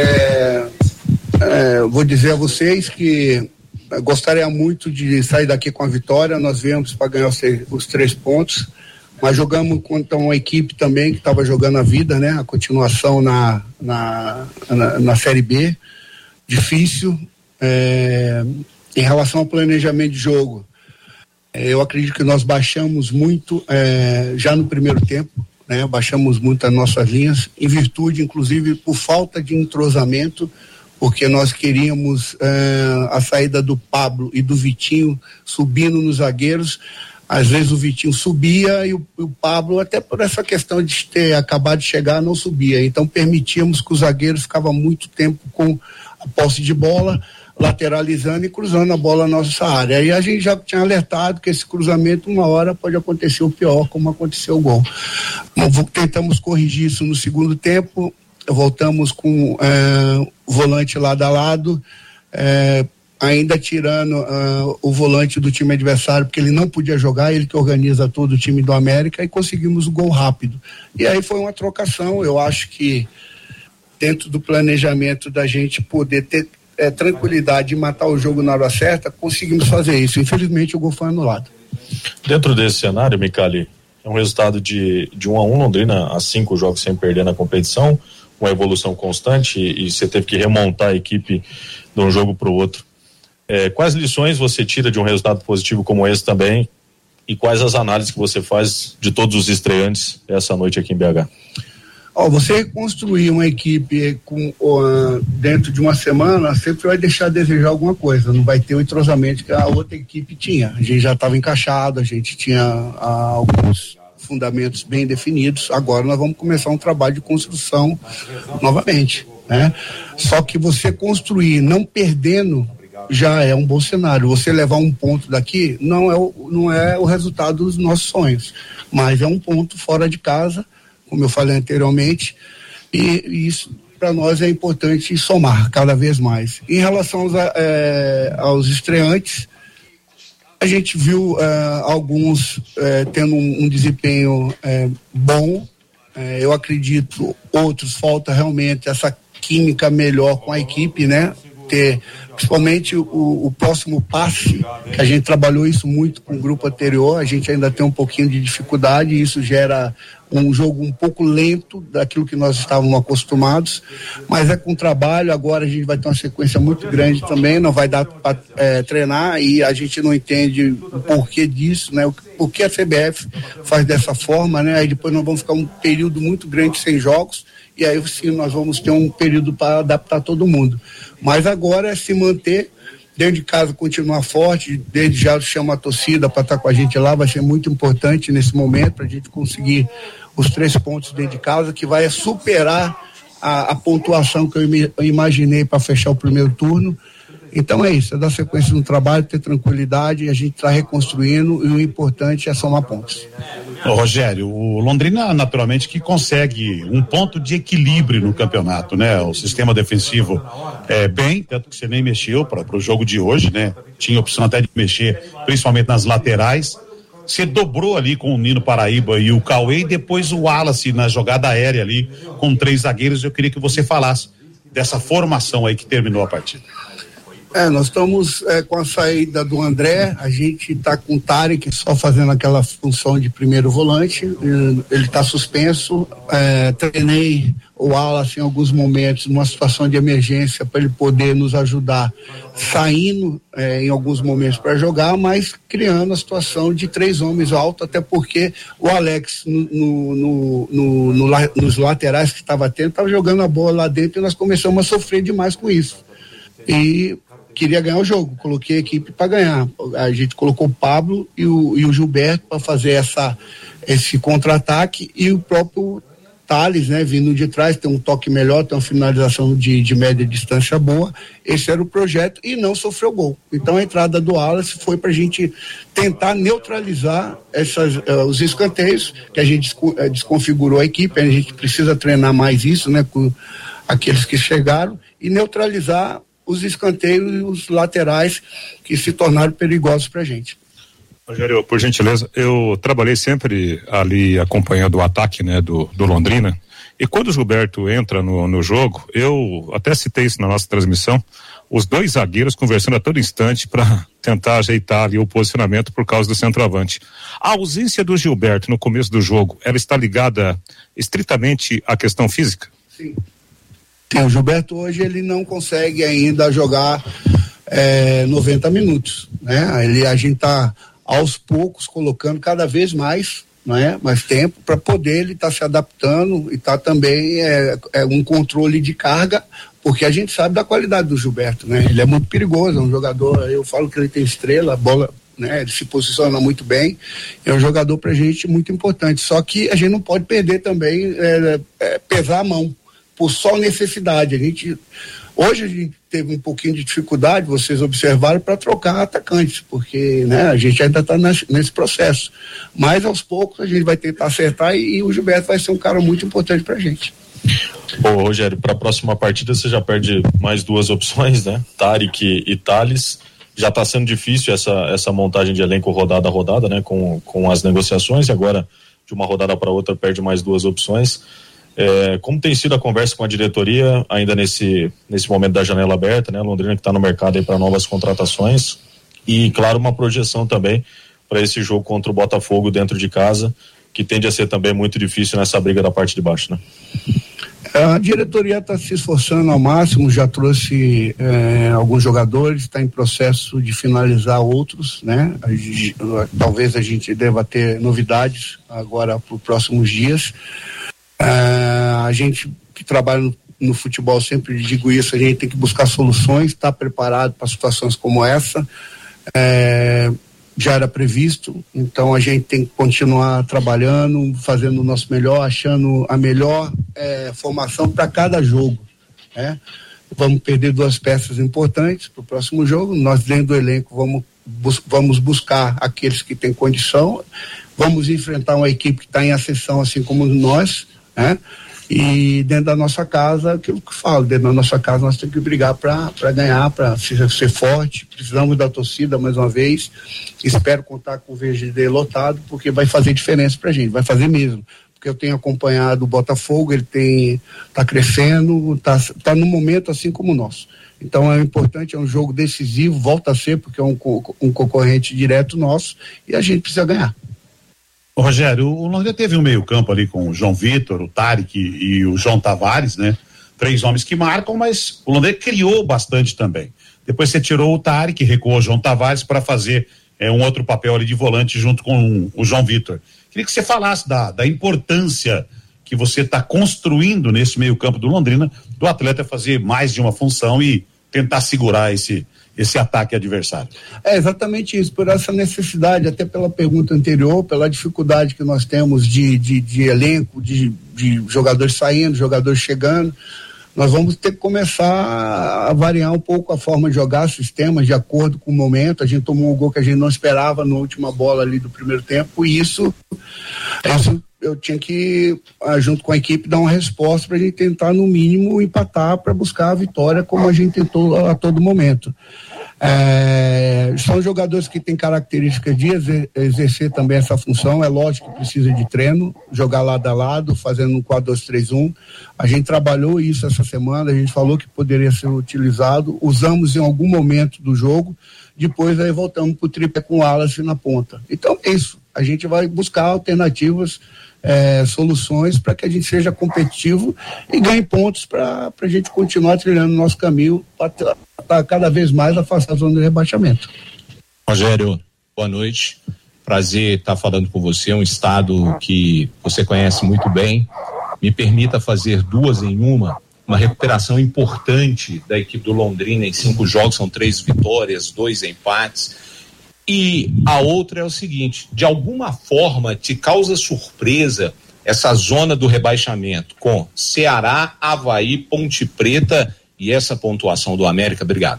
Vou dizer a vocês que gostaria muito de sair daqui com a vitória. Nós viemos para ganhar os 3 pontos, mas jogamos contra uma equipe também que estava jogando a vida, né? A continuação na Série B, difícil. Em relação ao planejamento de jogo, eu acredito que nós baixamos muito já no primeiro tempo, né? Baixamos muito as nossas linhas, em virtude, inclusive, por falta de entrosamento, porque nós queríamos a saída do Pablo e do Vitinho subindo nos zagueiros. Às vezes o Vitinho subia e o Pablo, até por essa questão de ter acabado de chegar, não subia. Então permitíamos que os zagueiros ficavam muito tempo com a posse de bola, lateralizando e cruzando a bola na nossa área. Aí a gente já tinha alertado que esse cruzamento, uma hora, pode acontecer o pior, como aconteceu o gol. Tentamos corrigir isso no segundo tempo. Voltamos com o volante lado a lado, ainda tirando o volante do time adversário, porque ele não podia jogar, ele que organiza todo o time do América, e conseguimos o gol rápido. E aí foi uma trocação. Eu acho que dentro do planejamento da gente poder ter tranquilidade e matar o jogo na hora certa, conseguimos fazer isso. Infelizmente o gol foi anulado. Dentro desse cenário, Micali, é um resultado de 1-1, Londrina há 5 jogos sem perder na competição, uma evolução constante, e você teve que remontar a equipe de um jogo para o outro. Quais lições você tira de um resultado positivo como esse também, e quais as análises que você faz de todos os estreantes essa noite aqui em BH? Você construir uma equipe dentro de uma semana sempre vai deixar a desejar alguma coisa, não vai ter o entrosamento que a outra equipe tinha. A gente já estava encaixado, a gente tinha alguns fundamentos bem definidos. Agora nós vamos começar um trabalho de construção novamente, né? Só que você construir não perdendo já é um bom cenário. Você levar um ponto daqui não é o resultado dos nossos sonhos, mas é um ponto fora de casa, como eu falei anteriormente, e isso para nós é importante somar cada vez mais. Em relação aos estreantes, A gente viu alguns tendo um desempenho bom. Eu acredito, outros falta realmente essa química melhor com a equipe, né? Ter principalmente o próximo passe, que a gente trabalhou isso muito com o grupo anterior, a gente ainda tem um pouquinho de dificuldade, e isso gera um jogo um pouco lento daquilo que nós estávamos acostumados, mas com trabalho. Agora a gente vai ter uma sequência muito grande também, não vai dar para treinar, e a gente não entende o porquê disso, né? Por que a CBF faz dessa forma, né? Aí depois nós vamos ficar um período muito grande sem jogos, e aí sim nós vamos ter um período para adaptar todo mundo. Mas agora é se manter dentro de casa, continuar forte. Desde já chama a torcida para estar com a gente lá, vai ser muito importante nesse momento para a gente conseguir os 3 pontos dentro de casa, que vai superar a pontuação que eu imaginei para fechar o primeiro turno. Então é isso, é dar sequência no trabalho, ter tranquilidade, a gente está reconstruindo, e o importante é somar pontos. Ô, Rogério, o Londrina naturalmente que consegue um ponto de equilíbrio no campeonato, né? O sistema defensivo bem, tanto que você nem mexeu para o jogo de hoje, né? Tinha opção até de mexer, principalmente nas laterais. Você dobrou ali com o Nino Paraíba e o Cauê, e depois o Wallace na jogada aérea ali com 3 zagueiros. Eu queria que você falasse dessa formação aí que terminou a partida. Nós estamos com a saída do André, a gente está com o Tarek só fazendo aquela função de primeiro volante, ele está suspenso. Treinei o Wallace em alguns momentos, numa situação de emergência, para ele poder nos ajudar, saindo em alguns momentos para jogar, mas criando a situação de 3 homens altos, até porque o Alex nos laterais que estava tendo, estava jogando a bola lá dentro, e nós começamos a sofrer demais com isso. E queria ganhar o jogo, coloquei a equipe para ganhar. A gente colocou o Pablo e o Gilberto para fazer esse contra-ataque, e o próprio Thales, né, vindo de trás, tem um toque melhor, tem uma finalização de média distância boa. Esse era o projeto, e não sofreu gol. Então a entrada do Wallace foi para a gente tentar neutralizar os escanteios, que a gente desconfigurou a equipe. A gente precisa treinar mais isso, né, com aqueles que chegaram, e neutralizar os escanteios e os laterais que se tornaram perigosos pra gente. Rogério, por gentileza, eu trabalhei sempre ali acompanhando o ataque, né, do Londrina, e quando o Gilberto entra no jogo, eu até citei isso na nossa transmissão, os 2 zagueiros conversando a todo instante para tentar ajeitar ali o posicionamento por causa do centroavante. A ausência do Gilberto no começo do jogo, ela está ligada estritamente à questão física? Sim. O Gilberto hoje ele não consegue ainda jogar 90 minutos, né? A gente está aos poucos colocando cada vez mais, né? Mais tempo para poder ele estar se adaptando, e tá também um controle de carga, porque a gente sabe da qualidade do Gilberto, né? Ele é muito perigoso, é um jogador, eu falo que ele tem estrela, a bola, né? Ele se posiciona muito bem, é um jogador pra gente muito importante, só que a gente não pode perder também, pesar a mão por só necessidade. Hoje a gente teve um pouquinho de dificuldade, vocês observaram, para trocar atacantes, porque, né, a gente ainda está nesse processo, mas aos poucos a gente vai tentar acertar, e o Gilberto vai ser um cara muito importante pra gente. Ô, Rogério, para a próxima partida você já perde mais 2 opções, né? Tarek e Thales. Já está sendo difícil essa montagem de elenco rodada a rodada, né? Com as negociações, e agora de uma rodada para outra perde mais 2 opções. Como tem sido a conversa com a diretoria ainda nesse momento da janela aberta, né? Londrina que está no mercado aí para novas contratações, e claro, uma projeção também para esse jogo contra o Botafogo dentro de casa, que tende a ser também muito difícil nessa briga da parte de baixo, né? A diretoria está se esforçando ao máximo, já trouxe alguns jogadores, está em processo de finalizar outros, né? Talvez a gente deva ter novidades agora para os próximos dias. A gente que trabalha no futebol, sempre digo isso, a gente tem que buscar soluções, estar preparado para situações como essa. Já era previsto, então a gente tem que continuar trabalhando, fazendo o nosso melhor, achando a melhor formação para cada jogo, né? Vamos perder 2 peças importantes para o próximo jogo. Nós, dentro do elenco, vamos buscar aqueles que têm condição, vamos enfrentar uma equipe que está em ascensão, assim como nós, né? E dentro da nossa casa, aquilo que eu falo, dentro da nossa casa nós temos que brigar para ganhar, para ser forte. Precisamos da torcida mais uma vez. Espero contar com o VGD lotado, porque vai fazer diferença pra gente, vai fazer mesmo. Porque eu tenho acompanhado o Botafogo, ele tá crescendo, tá no momento assim como o nosso. Então é importante, é um jogo decisivo, volta a ser, porque é um concorrente direto nosso, e a gente precisa ganhar. Ô, Rogério, o Londrina teve um meio campo ali com o João Vitor, o Tarek e o João Tavares, né? 3 homens que marcam, mas o Londrina criou bastante também. Depois você tirou o Tarek, recuou o João Tavares para fazer um outro papel ali de volante junto com o João Vitor. Queria que você falasse da importância que você está construindo nesse meio campo do Londrina, do atleta fazer mais de uma função e tentar segurar esse ataque adversário. É exatamente isso, por essa necessidade, até pela pergunta anterior, pela dificuldade que nós temos de elenco, de jogadores saindo, jogadores chegando, nós vamos ter que começar a variar um pouco a forma de jogar, sistemas de acordo com o momento. A gente tomou um gol que a gente não esperava na última bola ali do primeiro tempo, e isso eu tinha que, junto com a equipe, dar uma resposta para a gente tentar, no mínimo, empatar para buscar a vitória, como a gente tentou a todo momento. São jogadores que têm características de exercer também essa função. É lógico que precisa de treino, jogar lado a lado, fazendo um 4-2-3-1. A gente trabalhou isso essa semana, a gente falou que poderia ser utilizado, usamos em algum momento do jogo, depois aí voltamos para o tripé com o Wallace na ponta. Então é isso, a gente vai buscar alternativas, soluções para que a gente seja competitivo e ganhe pontos para a gente continuar trilhando o nosso caminho para cada vez mais afastar a zona de rebaixamento. Rogério, boa noite, prazer estar falando com você, um estado que você conhece muito bem. Me permita fazer 2 em uma recuperação importante da equipe do Londrina em 5 jogos, são 3 vitórias, 2 empates. E a outra é o seguinte: de alguma forma te causa surpresa essa zona do rebaixamento com Ceará, Avaí, Ponte Preta e essa pontuação do América? Obrigado.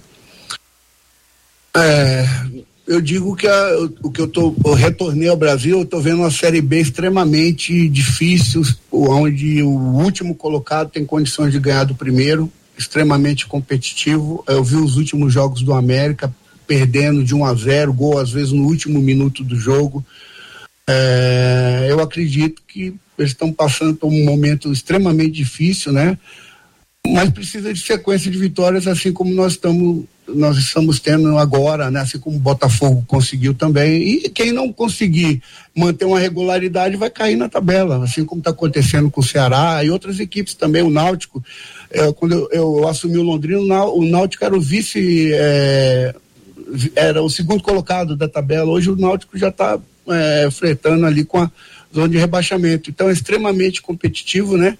Eu digo que eu retornei ao Brasil, eu estou vendo uma Série B extremamente difícil, onde o último colocado tem condições de ganhar do primeiro, extremamente competitivo. Eu vi os últimos jogos do América perdendo de 1-0, gol às vezes no último minuto do jogo. Eu acredito que eles estão passando por um momento extremamente difícil, né? Mas precisa de sequência de vitórias, assim como nós estamos tendo agora, né? Assim como o Botafogo conseguiu também. E quem não conseguir manter uma regularidade vai cair na tabela, assim como está acontecendo com o Ceará e outras equipes também. O Náutico, quando eu assumi o Londrina, o Náutico era o vice, era o segundo colocado da tabela. Hoje o Náutico já está flertando ali com a zona de rebaixamento. Então é extremamente competitivo, né?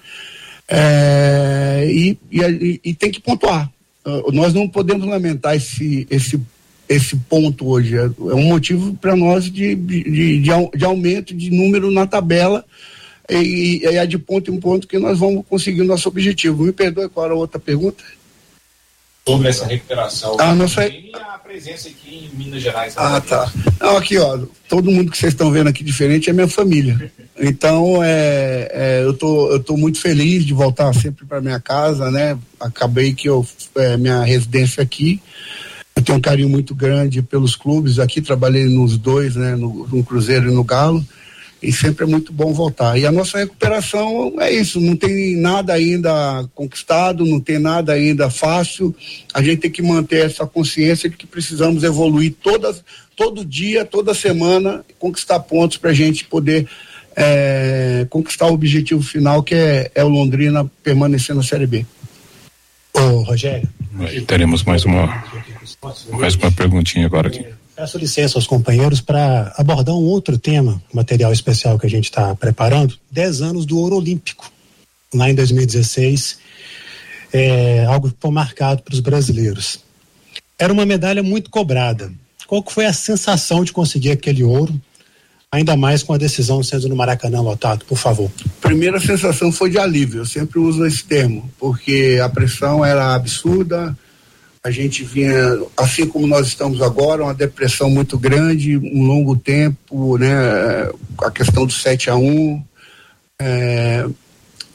E tem que pontuar. Nós não podemos lamentar esse ponto hoje. É um motivo para nós de aumento de número na tabela, e é de ponto em ponto que nós vamos conseguir o nosso objetivo. Me perdoe, qual era a outra pergunta? Sobre essa recuperação e a presença aqui em Minas Gerais. Tá. Não, aqui, ó, todo mundo que vocês estão vendo aqui diferente é minha família. Então, eu tô muito feliz de voltar sempre para minha casa, né? Acabei que minha residência aqui. Eu tenho um carinho muito grande pelos clubes aqui, trabalhei nos dois, né? No Cruzeiro e no Galo. E sempre é muito bom voltar. E a nossa recuperação é isso, não tem nada ainda conquistado, não tem nada ainda fácil. A gente tem que manter essa consciência de que precisamos evoluir todo dia, toda semana, conquistar pontos para a gente poder conquistar o objetivo final, que é o Londrina permanecer na Série B. Ô, Rogério. Teremos mais uma perguntinha agora aqui. Peço licença aos companheiros para abordar um outro tema, material especial que a gente está preparando, 10 anos do Ouro Olímpico, lá em 2016, algo que foi marcado para os brasileiros. Era uma medalha muito cobrada. Qual que foi a sensação de conseguir aquele ouro, ainda mais com a decisão sendo no Maracanã lotado, por favor? Primeira sensação foi de alívio, eu sempre uso esse termo, porque a pressão era absurda. A gente vinha, assim como nós estamos agora, uma depressão muito grande, um longo tempo, né? A questão do 7-1,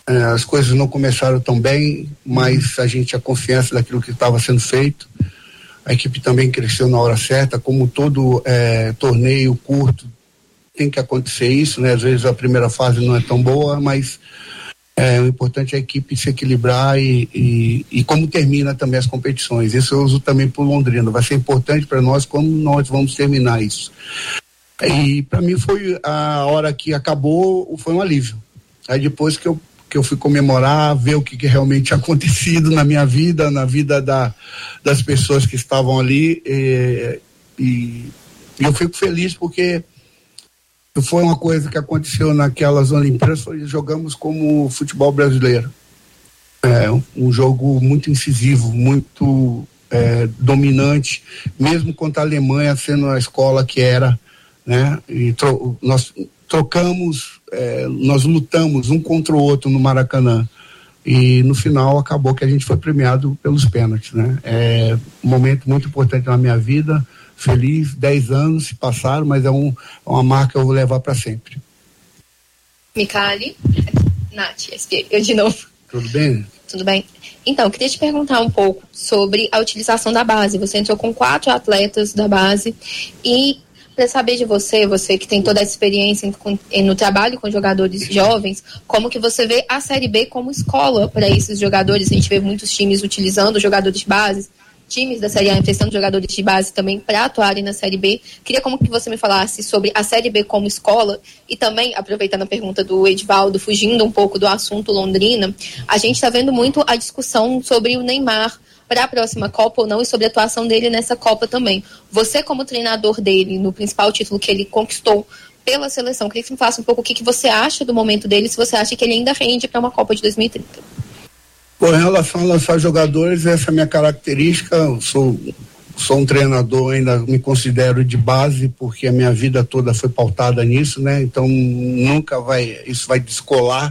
as coisas não começaram tão bem, mas a gente tinha confiança daquilo que estava sendo feito. A equipe também cresceu na hora certa, como todo torneio curto tem que acontecer isso, né? Às vezes a primeira fase não é tão boa, mas o importante é a equipe se equilibrar e como termina também as competições. Isso eu uso também para o Londrina. Vai ser importante para nós como nós vamos terminar isso. E para mim foi a hora que acabou, foi um alívio. Aí depois que eu fui comemorar, ver o que realmente tinha acontecido na minha vida, na vida das pessoas que estavam ali, e eu fico feliz porque foi uma coisa que aconteceu naquelas Olimpíadas, jogamos como futebol brasileiro. Um jogo muito incisivo, muito dominante, mesmo contra a Alemanha sendo a escola que era, né? E nós trocamos, nós lutamos um contra o outro no Maracanã e no final acabou que a gente foi premiado pelos pênaltis, né? Um momento muito importante na minha vida, feliz, 10 anos se passaram, mas é uma marca que eu vou levar para sempre. Micali, Nath, eu de novo. Tudo bem? Tudo bem. Então, eu queria te perguntar um pouco sobre a utilização da base. Você entrou com 4 atletas da base e para saber de você que tem toda essa experiência no trabalho com jogadores jovens, como que você vê a Série B como escola para esses jogadores? A gente vê muitos times utilizando jogadores de base, times da Série A emprestando jogadores de base também para atuarem na Série B. Queria como que você me falasse sobre a Série B como escola e também, aproveitando a pergunta do Edivaldo, fugindo um pouco do assunto Londrina, a gente está vendo muito a discussão sobre o Neymar para a próxima Copa ou não e sobre a atuação dele nessa Copa também. Você como treinador dele, no principal título que ele conquistou pela seleção, queria que você me falasse um pouco o que você acha do momento dele, se você acha que ele ainda rende para uma Copa de 2030. Bom, em relação a lançar jogadores, essa é a minha característica. Eu sou um treinador, ainda me considero de base, porque a minha vida toda foi pautada nisso, né? Então nunca isso vai descolar.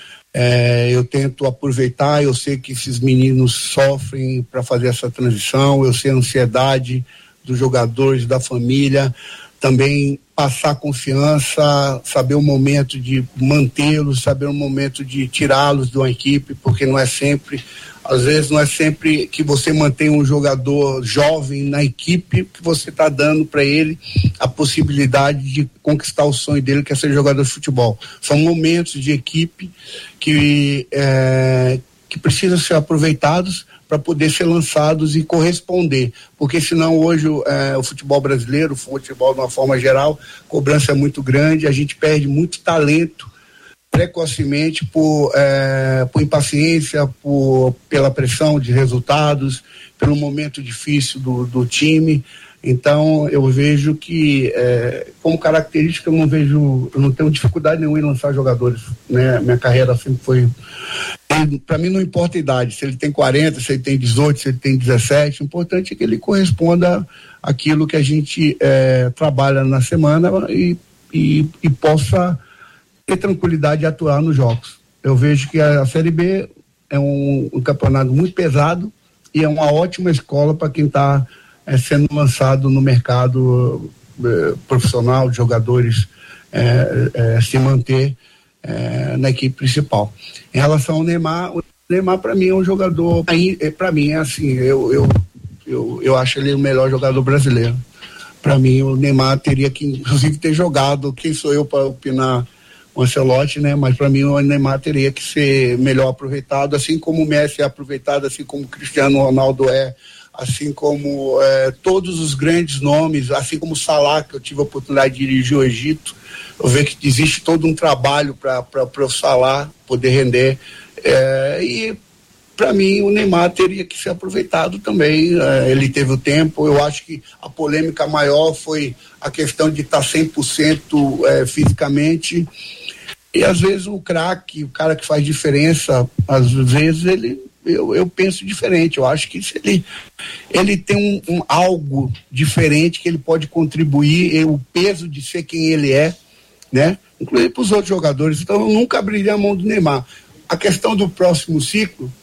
Eu tento aproveitar, eu sei que esses meninos sofrem para fazer essa transição, eu sei a ansiedade dos jogadores, da família, também passar confiança, saber o momento de mantê-los, saber o momento de tirá-los de uma equipe, porque às vezes não é sempre que você mantém um jogador jovem na equipe que você está dando para ele a possibilidade de conquistar o sonho dele, que é ser jogador de futebol. São momentos de equipe que precisam ser aproveitados para poder ser lançados e corresponder, porque senão hoje o futebol brasileiro, o futebol de uma forma geral, a cobrança é muito grande, a gente perde muito talento precocemente por impaciência, pela pressão de resultados, pelo momento difícil do time. Então eu vejo que como característica eu não tenho dificuldade nenhuma em lançar jogadores, né? Minha carreira sempre foi, para mim não importa a idade, se ele tem 40, se ele tem 18, se ele tem 17, o importante é que ele corresponda àquilo que a gente trabalha na semana e possa ter tranquilidade de atuar nos jogos. Eu vejo que a Série B é um campeonato muito pesado e é uma ótima escola para quem está sendo lançado no mercado profissional de jogadores se manter na equipe principal. Em relação ao Neymar, o Neymar para mim é um jogador, para mim é assim, eu acho ele o melhor jogador brasileiro. Para mim o Neymar teria que inclusive ter jogado, quem sou eu para opinar o Ancelotti, né? Mas para mim o Neymar teria que ser melhor aproveitado, assim como o Messi é aproveitado, assim como o Cristiano Ronaldo assim como todos os grandes nomes, assim como o Salah, que eu tive a oportunidade de dirigir o Egito. Eu vejo que existe todo um trabalho para o Salah poder render, e para mim o Neymar teria que ser aproveitado também. Ele teve o tempo. Eu acho que a polêmica maior foi a questão de estar 100% fisicamente, e às vezes o craque, o cara que faz diferença, às vezes eu penso diferente. Eu acho que se ele tem algo diferente que ele pode contribuir, o peso de ser quem ele é, né? Inclusive para os outros jogadores. Então eu nunca abriria a mão do Neymar. A questão do próximo ciclo,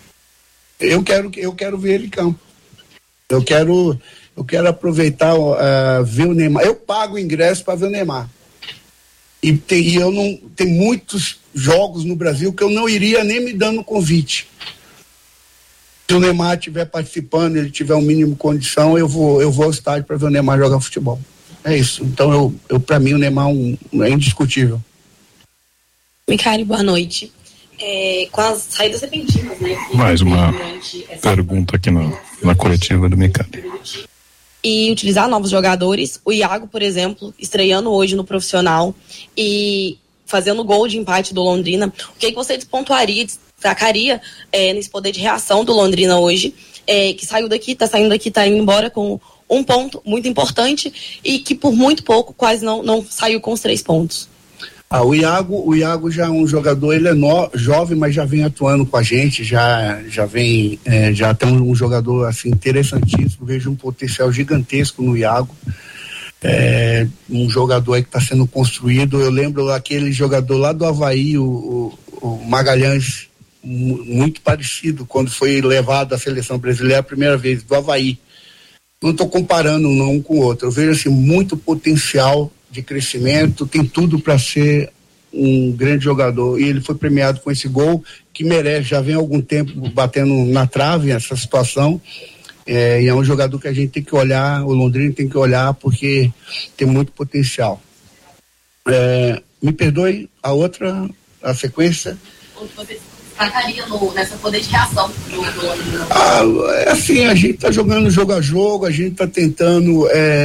eu quero ver ele em campo. Eu quero aproveitar, ver o Neymar. Eu pago o ingresso para ver o Neymar. E tem muitos jogos no Brasil que eu não iria nem me dando convite. Se o Neymar estiver participando, ele tiver um mínimo condição, eu vou ao estádio para ver o Neymar jogar futebol. É isso. Então, para mim, o Neymar é indiscutível. Micali, boa noite. Com as saídas repentinas, né? Mais uma pergunta aqui na coletiva do Micali. E utilizar novos jogadores. O Iago, por exemplo, estreando hoje no profissional e fazendo gol de empate do Londrina. O que você despontuaria, destacaria nesse poder de reação do Londrina hoje, que saiu daqui, tá indo embora com um ponto muito importante e que por muito pouco quase não saiu com os 3 pontos? O Iago já é um jogador, ele é jovem, mas já vem atuando com a gente, já tem um jogador assim, interessantíssimo, vejo um potencial gigantesco no Iago. Um jogador aí que está sendo construído. Eu lembro aquele jogador lá do Avaí, o Magalhães, muito parecido, quando foi levado à seleção brasileira a primeira vez, do Avaí. Não estou comparando um com o outro, eu vejo assim, muito potencial de crescimento, tem tudo para ser um grande jogador, e ele foi premiado com esse gol que merece, já vem há algum tempo batendo na trave essa situação, e é um jogador que a gente tem que olhar, o Londrina tem que olhar porque tem muito potencial. Me perdoe, a sequência? Você destacaria nessa poder de reação do Londrina? Assim, a gente está jogando jogo a jogo, a gente está tentando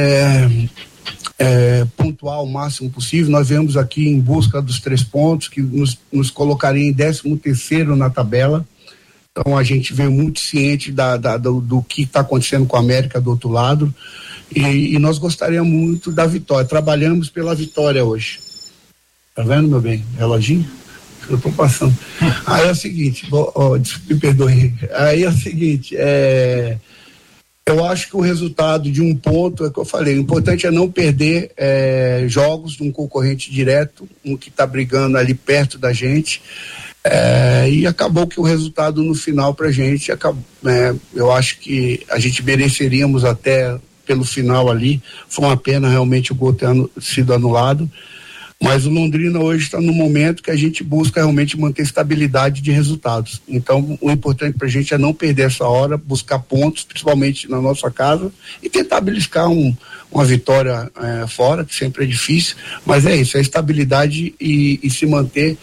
pontuar o máximo possível. Nós viemos aqui em busca dos 3 pontos que nos colocaria em 13º na tabela. Então a gente veio muito ciente do que está acontecendo com a América do outro lado e nós gostaríamos muito da vitória. Trabalhamos pela vitória hoje. Tá vendo, meu bem? Reloginho? Eu tô passando. Aí é o seguinte, me perdoe. Aí é o seguinte, eu acho que o resultado de um ponto, é o que eu falei, o importante é não perder jogos de um concorrente direto, um que está brigando ali perto da gente, e acabou que o resultado no final pra gente, eu acho que a gente mereceríamos até pelo final ali, foi uma pena realmente o gol ter sido anulado, mas o Londrina hoje está no momento que a gente busca realmente manter estabilidade de resultados. Então, o importante para a gente é não perder essa hora, buscar pontos, principalmente na nossa casa, e tentar beliscar uma vitória fora, que sempre é difícil, mas é isso, é estabilidade e se manter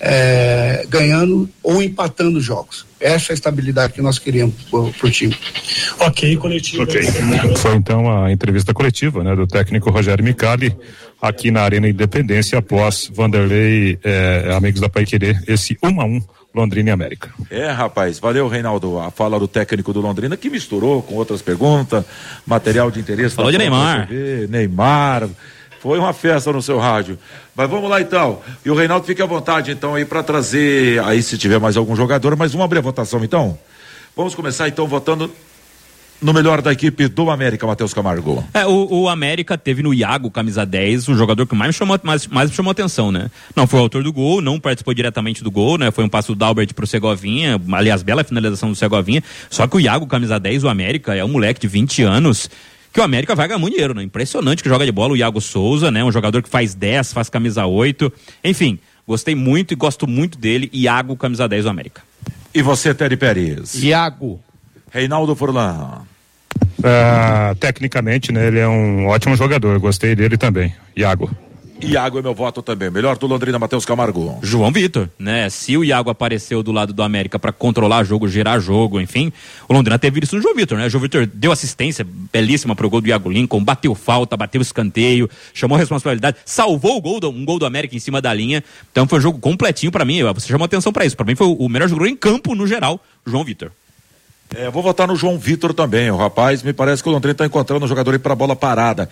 ganhando ou empatando jogos. Essa é a estabilidade que nós queríamos pro time. Ok, coletivo. Okay. Foi então a entrevista coletiva, né, do técnico Rogério Micali aqui na Arena Independência após Vanderlei, amigos da Paiquerê, esse 1-1 Londrina e América. Rapaz, valeu, Reinaldo, a fala do técnico do Londrina que misturou com outras perguntas, material de interesse. Falou de Neymar. Neymar. Foi uma festa no seu rádio. Mas vamos lá então. E o Reinaldo fique à vontade então aí para trazer, aí se tiver mais algum jogador, mas vamos abrir a votação então. Vamos começar então votando no melhor da equipe do América, Matheus Camargo. O América teve no Iago, camisa 10, o jogador que mais me chamou atenção, né? Não foi o autor do gol, não participou diretamente do gol, né? Foi um passo do Dalbert pro Segovinha, aliás, bela finalização do Segovinha. Só que o Iago, camisa 10, o América, é um moleque de 20 anos. Que o América vai ganhar muito dinheiro, né? Impressionante que joga de bola o Iago Souza, né? Um jogador que faz 10, faz camisa 8. Enfim, gostei muito e gosto muito dele. Iago, camisa 10 do América. E você, Teddy Pérez? Iago. Reinaldo Furlan. Tecnicamente, né? Ele é um ótimo jogador. Gostei dele também. Iago. Iago é meu voto também. Melhor do Londrina, Matheus Camargo. João Vitor, né? Se o Iago apareceu do lado do América para controlar jogo, gerar jogo, enfim, o Londrina teve isso no João Vitor, né? O João Vitor deu assistência belíssima pro gol do Iago Lincoln, bateu falta, bateu escanteio, chamou a responsabilidade, salvou um gol do América em cima da linha. Então foi um jogo completinho para mim. Você chamou atenção para isso. Para mim foi o melhor jogador em campo no geral, João Vitor. Vou votar no João Vitor também, o rapaz, me parece que o Londrina está encontrando um jogador aí para bola parada.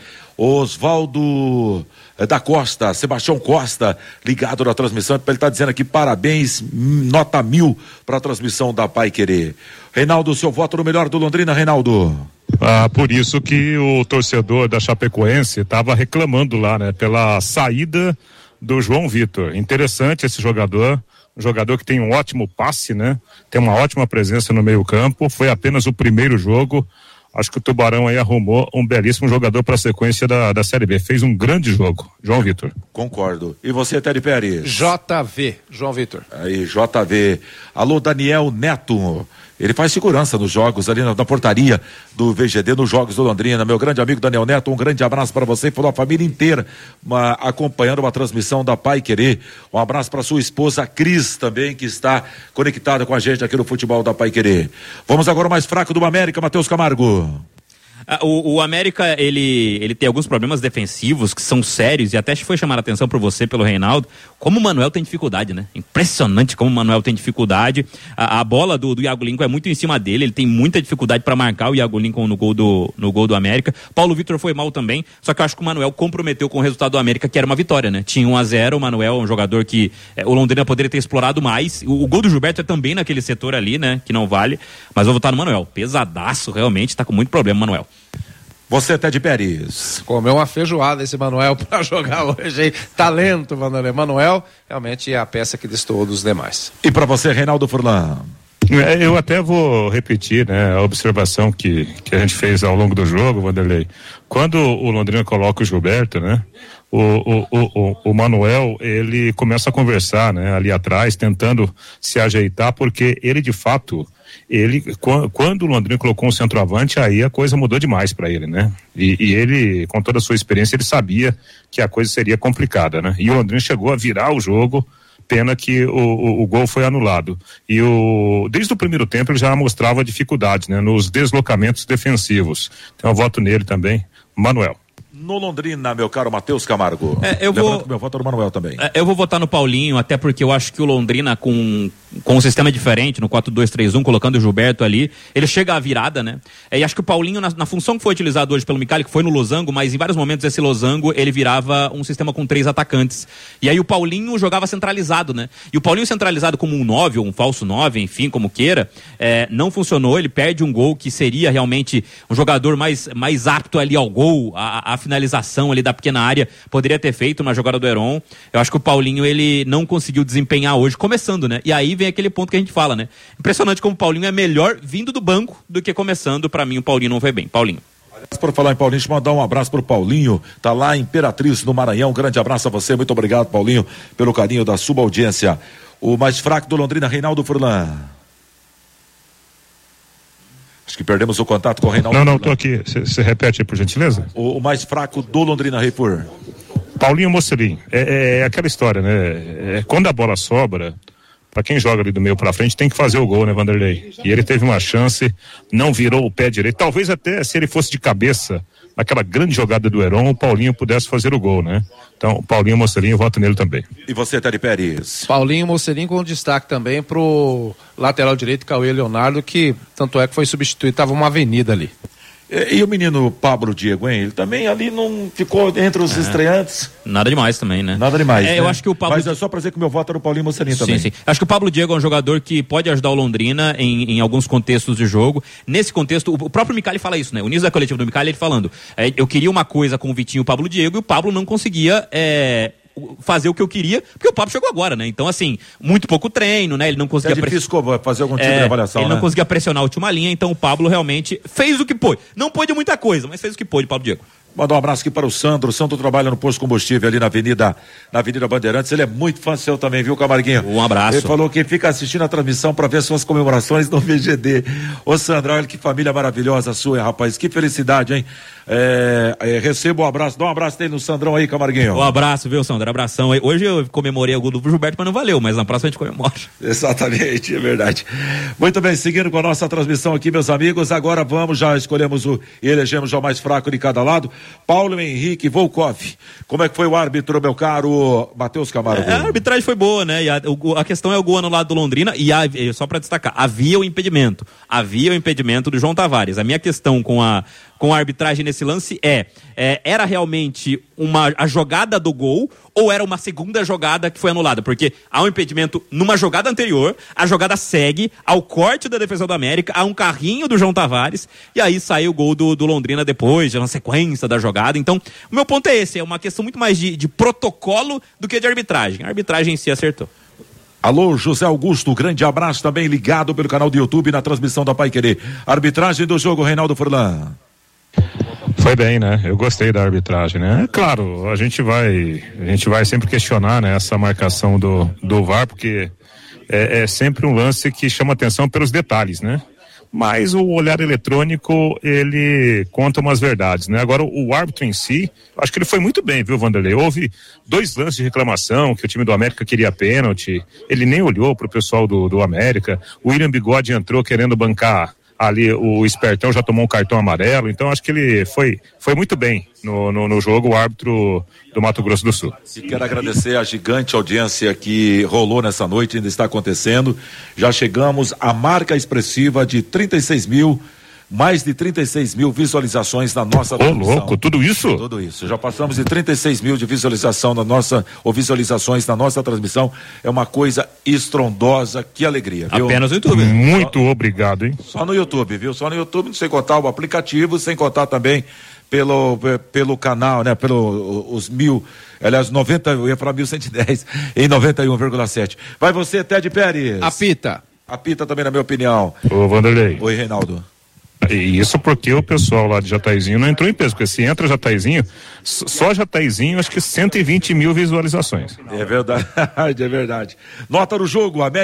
Oswaldo da Costa, Sebastião Costa, ligado na transmissão, ele está dizendo aqui parabéns, nota 1000 para a transmissão da Paiquerê. Reinaldo, seu voto no melhor do Londrina, Reinaldo? Por isso que o torcedor da Chapecoense estava reclamando lá, né, pela saída do João Vitor. Interessante esse jogador. Um jogador que tem um ótimo passe, né? Tem uma ótima presença no meio campo. Foi apenas o primeiro jogo. acho que o Tubarão aí arrumou um belíssimo jogador para a sequência da Série B. Fez um grande jogo. João Vitor. Concordo. E você, Teddy Pérez? JV, João Vitor. Aí, JV. Alô, Daniel Neto. Ele faz segurança nos jogos ali na portaria do VGD, nos jogos do Londrina. Meu grande amigo Daniel Neto, um grande abraço para você e para a família inteira, acompanhando uma transmissão da Pai Querer. Um abraço para sua esposa Cris também, que está conectada com a gente aqui no futebol da Pai Querer. Vamos agora ao mais fraco do América, Matheus Camargo. O América, ele tem alguns problemas defensivos que são sérios, e até foi chamar a atenção por você, pelo Reinaldo, como o Manuel tem dificuldade, né? Impressionante como o Manuel tem dificuldade. A bola do Iago Lincoln é muito em cima dele, ele tem muita dificuldade para marcar o Iago Lincoln no gol do América. Paulo Vitor foi mal também, só que eu acho que o Manuel comprometeu com o resultado do América, que era uma vitória, né? Tinha 1-0, o Manuel é um jogador que o Londrina poderia ter explorado mais. O gol do Gilberto é também naquele setor ali, né? Que não vale, mas vou votar no Manuel. Pesadaço, realmente, tá com muito problema, Manuel. Você, Teddy Pérez. Comeu uma feijoada esse Manuel para jogar hoje, hein? Talento, Manuel, realmente é a peça que destoou dos demais. E para você, Reinaldo Furlan? Eu até vou repetir, né, a observação que a gente fez ao longo do jogo, Vanderlei. Quando o Londrina coloca o Gilberto, né, o Manuel, ele começa a conversar, né, ali atrás, tentando se ajeitar, porque ele, de fato, quando o Londrina colocou um centroavante, aí a coisa mudou demais para ele, né? E ele, com toda a sua experiência, ele sabia que a coisa seria complicada, né? E o Londrina chegou a virar o jogo, pena que o gol foi anulado. E desde o primeiro tempo ele já mostrava dificuldades, né? Nos deslocamentos defensivos. Então eu voto nele também, Manuel. No Londrina, meu caro Matheus Camargo. Lembrando que meu voto é do Manuel também. Eu vou votar no Paulinho, até porque eu acho que o Londrina, com um sistema diferente, no 4-2-3-1, colocando o Gilberto ali, ele chega à virada, né? E acho que o Paulinho, na função que foi utilizado hoje pelo Micali, que foi no losango, mas em vários momentos esse losango, ele virava um sistema com 3 atacantes. E aí o Paulinho jogava centralizado, né? E o Paulinho centralizado como um 9, ou um falso 9, enfim, como queira, não funcionou, ele perde um gol que seria realmente um jogador mais apto ali ao gol, a finalização ali da pequena área, poderia ter feito na jogada do Heron. Eu acho que o Paulinho, ele não conseguiu desempenhar hoje, começando, né? E aí vem aquele ponto que a gente fala, né? Impressionante como o Paulinho é melhor vindo do banco do que começando. Pra mim, o Paulinho não foi bem. Paulinho. Por falar em Paulinho, deixa eu mandar um abraço pro Paulinho, tá lá em Imperatriz, no Maranhão. Um grande abraço a você, muito obrigado, Paulinho, pelo carinho da sua audiência. O mais fraco do Londrina, Reinaldo Furlan. Acho que perdemos o contato com o Reinaldo. Não, tô aqui. Você repete aí, por gentileza? O mais fraco do Londrina, Reifur. Paulinho Mocelin. É aquela história, né? Quando a bola sobra, para quem joga ali do meio para frente, tem que fazer o gol, né, Vanderlei? E ele teve uma chance, não virou o pé direito. Talvez até se ele fosse de cabeça, naquela grande jogada do Heron, o Paulinho pudesse fazer o gol, né? Então, Paulinho Mocelin, eu voto nele também. E você, Teddy Pérez? Paulinho Mocelin com destaque também pro lateral direito, Cauê Leonardo, que tanto é que foi substituído, tava uma avenida ali. E o menino Pablo Diego, hein? Ele também ali não ficou entre os estreantes. Nada demais também, né? Nada demais. Eu acho que o Pablo... Mas é só pra dizer que o meu voto era o Paulinho Mocelin também. Sim. Acho que o Pablo Diego é um jogador que pode ajudar o Londrina em alguns contextos de jogo. Nesse contexto, o próprio Micali fala isso, né? O início da coletiva do Micali, ele falando, eu queria uma coisa com o Vitinho e o Pablo Diego, e o Pablo não conseguia... fazer o que eu queria, porque o Pablo chegou agora, né? Então, assim, muito pouco treino, né? Ele não conseguia... É difícil fazer algum tipo de avaliação, ele não conseguia pressionar a última linha, então o Pablo realmente fez o que pôde. Não pôde muita coisa, mas fez o que pôde, Pablo Diego. Mandar um abraço aqui para o Sandro. O Sandro trabalha no posto de combustível ali na Avenida Bandeirantes. Ele é muito fã seu também, viu, Camarguinho? Um abraço. Ele falou que fica assistindo a transmissão para ver suas comemorações no VGD. Ô, Sandro, olha que família maravilhosa sua, rapaz. Que felicidade, hein? Receba um abraço. Dá um abraço dele no Sandrão aí, Camarguinho. Um abraço, viu, Sandro? Abração. Hoje eu comemorei o gol do Gilberto, mas não valeu. Mas na próxima a gente comemora. Exatamente, é verdade. Muito bem, seguindo com a nossa transmissão aqui, meus amigos. Agora já escolhemos e elegemos já o mais fraco de cada lado. Paulo Henrique Volkov. Como é que foi o árbitro, meu caro Matheus Camargo? A arbitragem foi boa, né? E a questão é o gol anulado do Londrina. E só para destacar, havia o impedimento do João Tavares. A minha questão com a arbitragem nesse lance era realmente a jogada do gol ou era uma segunda jogada que foi anulada? Porque há um impedimento numa jogada anterior, a jogada segue ao corte da defesa do América, há um carrinho do João Tavares e aí sai o gol do Londrina depois, na sequência da jogada. Então, o meu ponto é esse, é uma questão muito mais de protocolo do que de arbitragem. A arbitragem em si acertou. Alô, José Augusto, grande abraço também, ligado pelo canal do YouTube na transmissão da Paiquerê. Arbitragem do jogo, Reinaldo Furlan. Foi bem, né? Eu gostei da arbitragem, né? Claro, a gente vai sempre questionar, né, essa marcação do VAR, porque é sempre um lance que chama atenção pelos detalhes, né? Mas o olhar eletrônico, ele conta umas verdades, né? Agora, o árbitro em si, acho que ele foi muito bem, viu, Vanderlei? Houve 2 lances de reclamação, que o time do América queria pênalti, ele nem olhou pro pessoal do América, o William Bigode entrou querendo bancar ali, o espertão já tomou um cartão amarelo, então acho que ele foi muito bem no jogo, o árbitro do Mato Grosso do Sul. E quero agradecer a gigante audiência que rolou nessa noite, ainda está acontecendo. Já chegamos à marca expressiva de 36 mil, mais de 36 mil visualizações na nossa transmissão. Ô, louco, tudo isso? Tudo isso. Já passamos de 36 mil de visualização ou visualizações na nossa transmissão. É uma coisa estrondosa, que alegria, viu? Apenas no YouTube. Muito obrigado, hein? Só no YouTube, viu? Só no YouTube, sem contar o aplicativo, sem contar também pelo canal, né? Os 1000, aliás, 90, eu ia falar 1110 em 91,7. Vai você, Ted Pérez. Apita também, na minha opinião. Ô, Vanderlei. Oi, Reinaldo. E isso porque o pessoal lá de Jataizinho não entrou em peso, porque se entra Jataizinho, só Jataizinho, acho que 120 mil visualizações. É verdade, é verdade. Nota do jogo, América.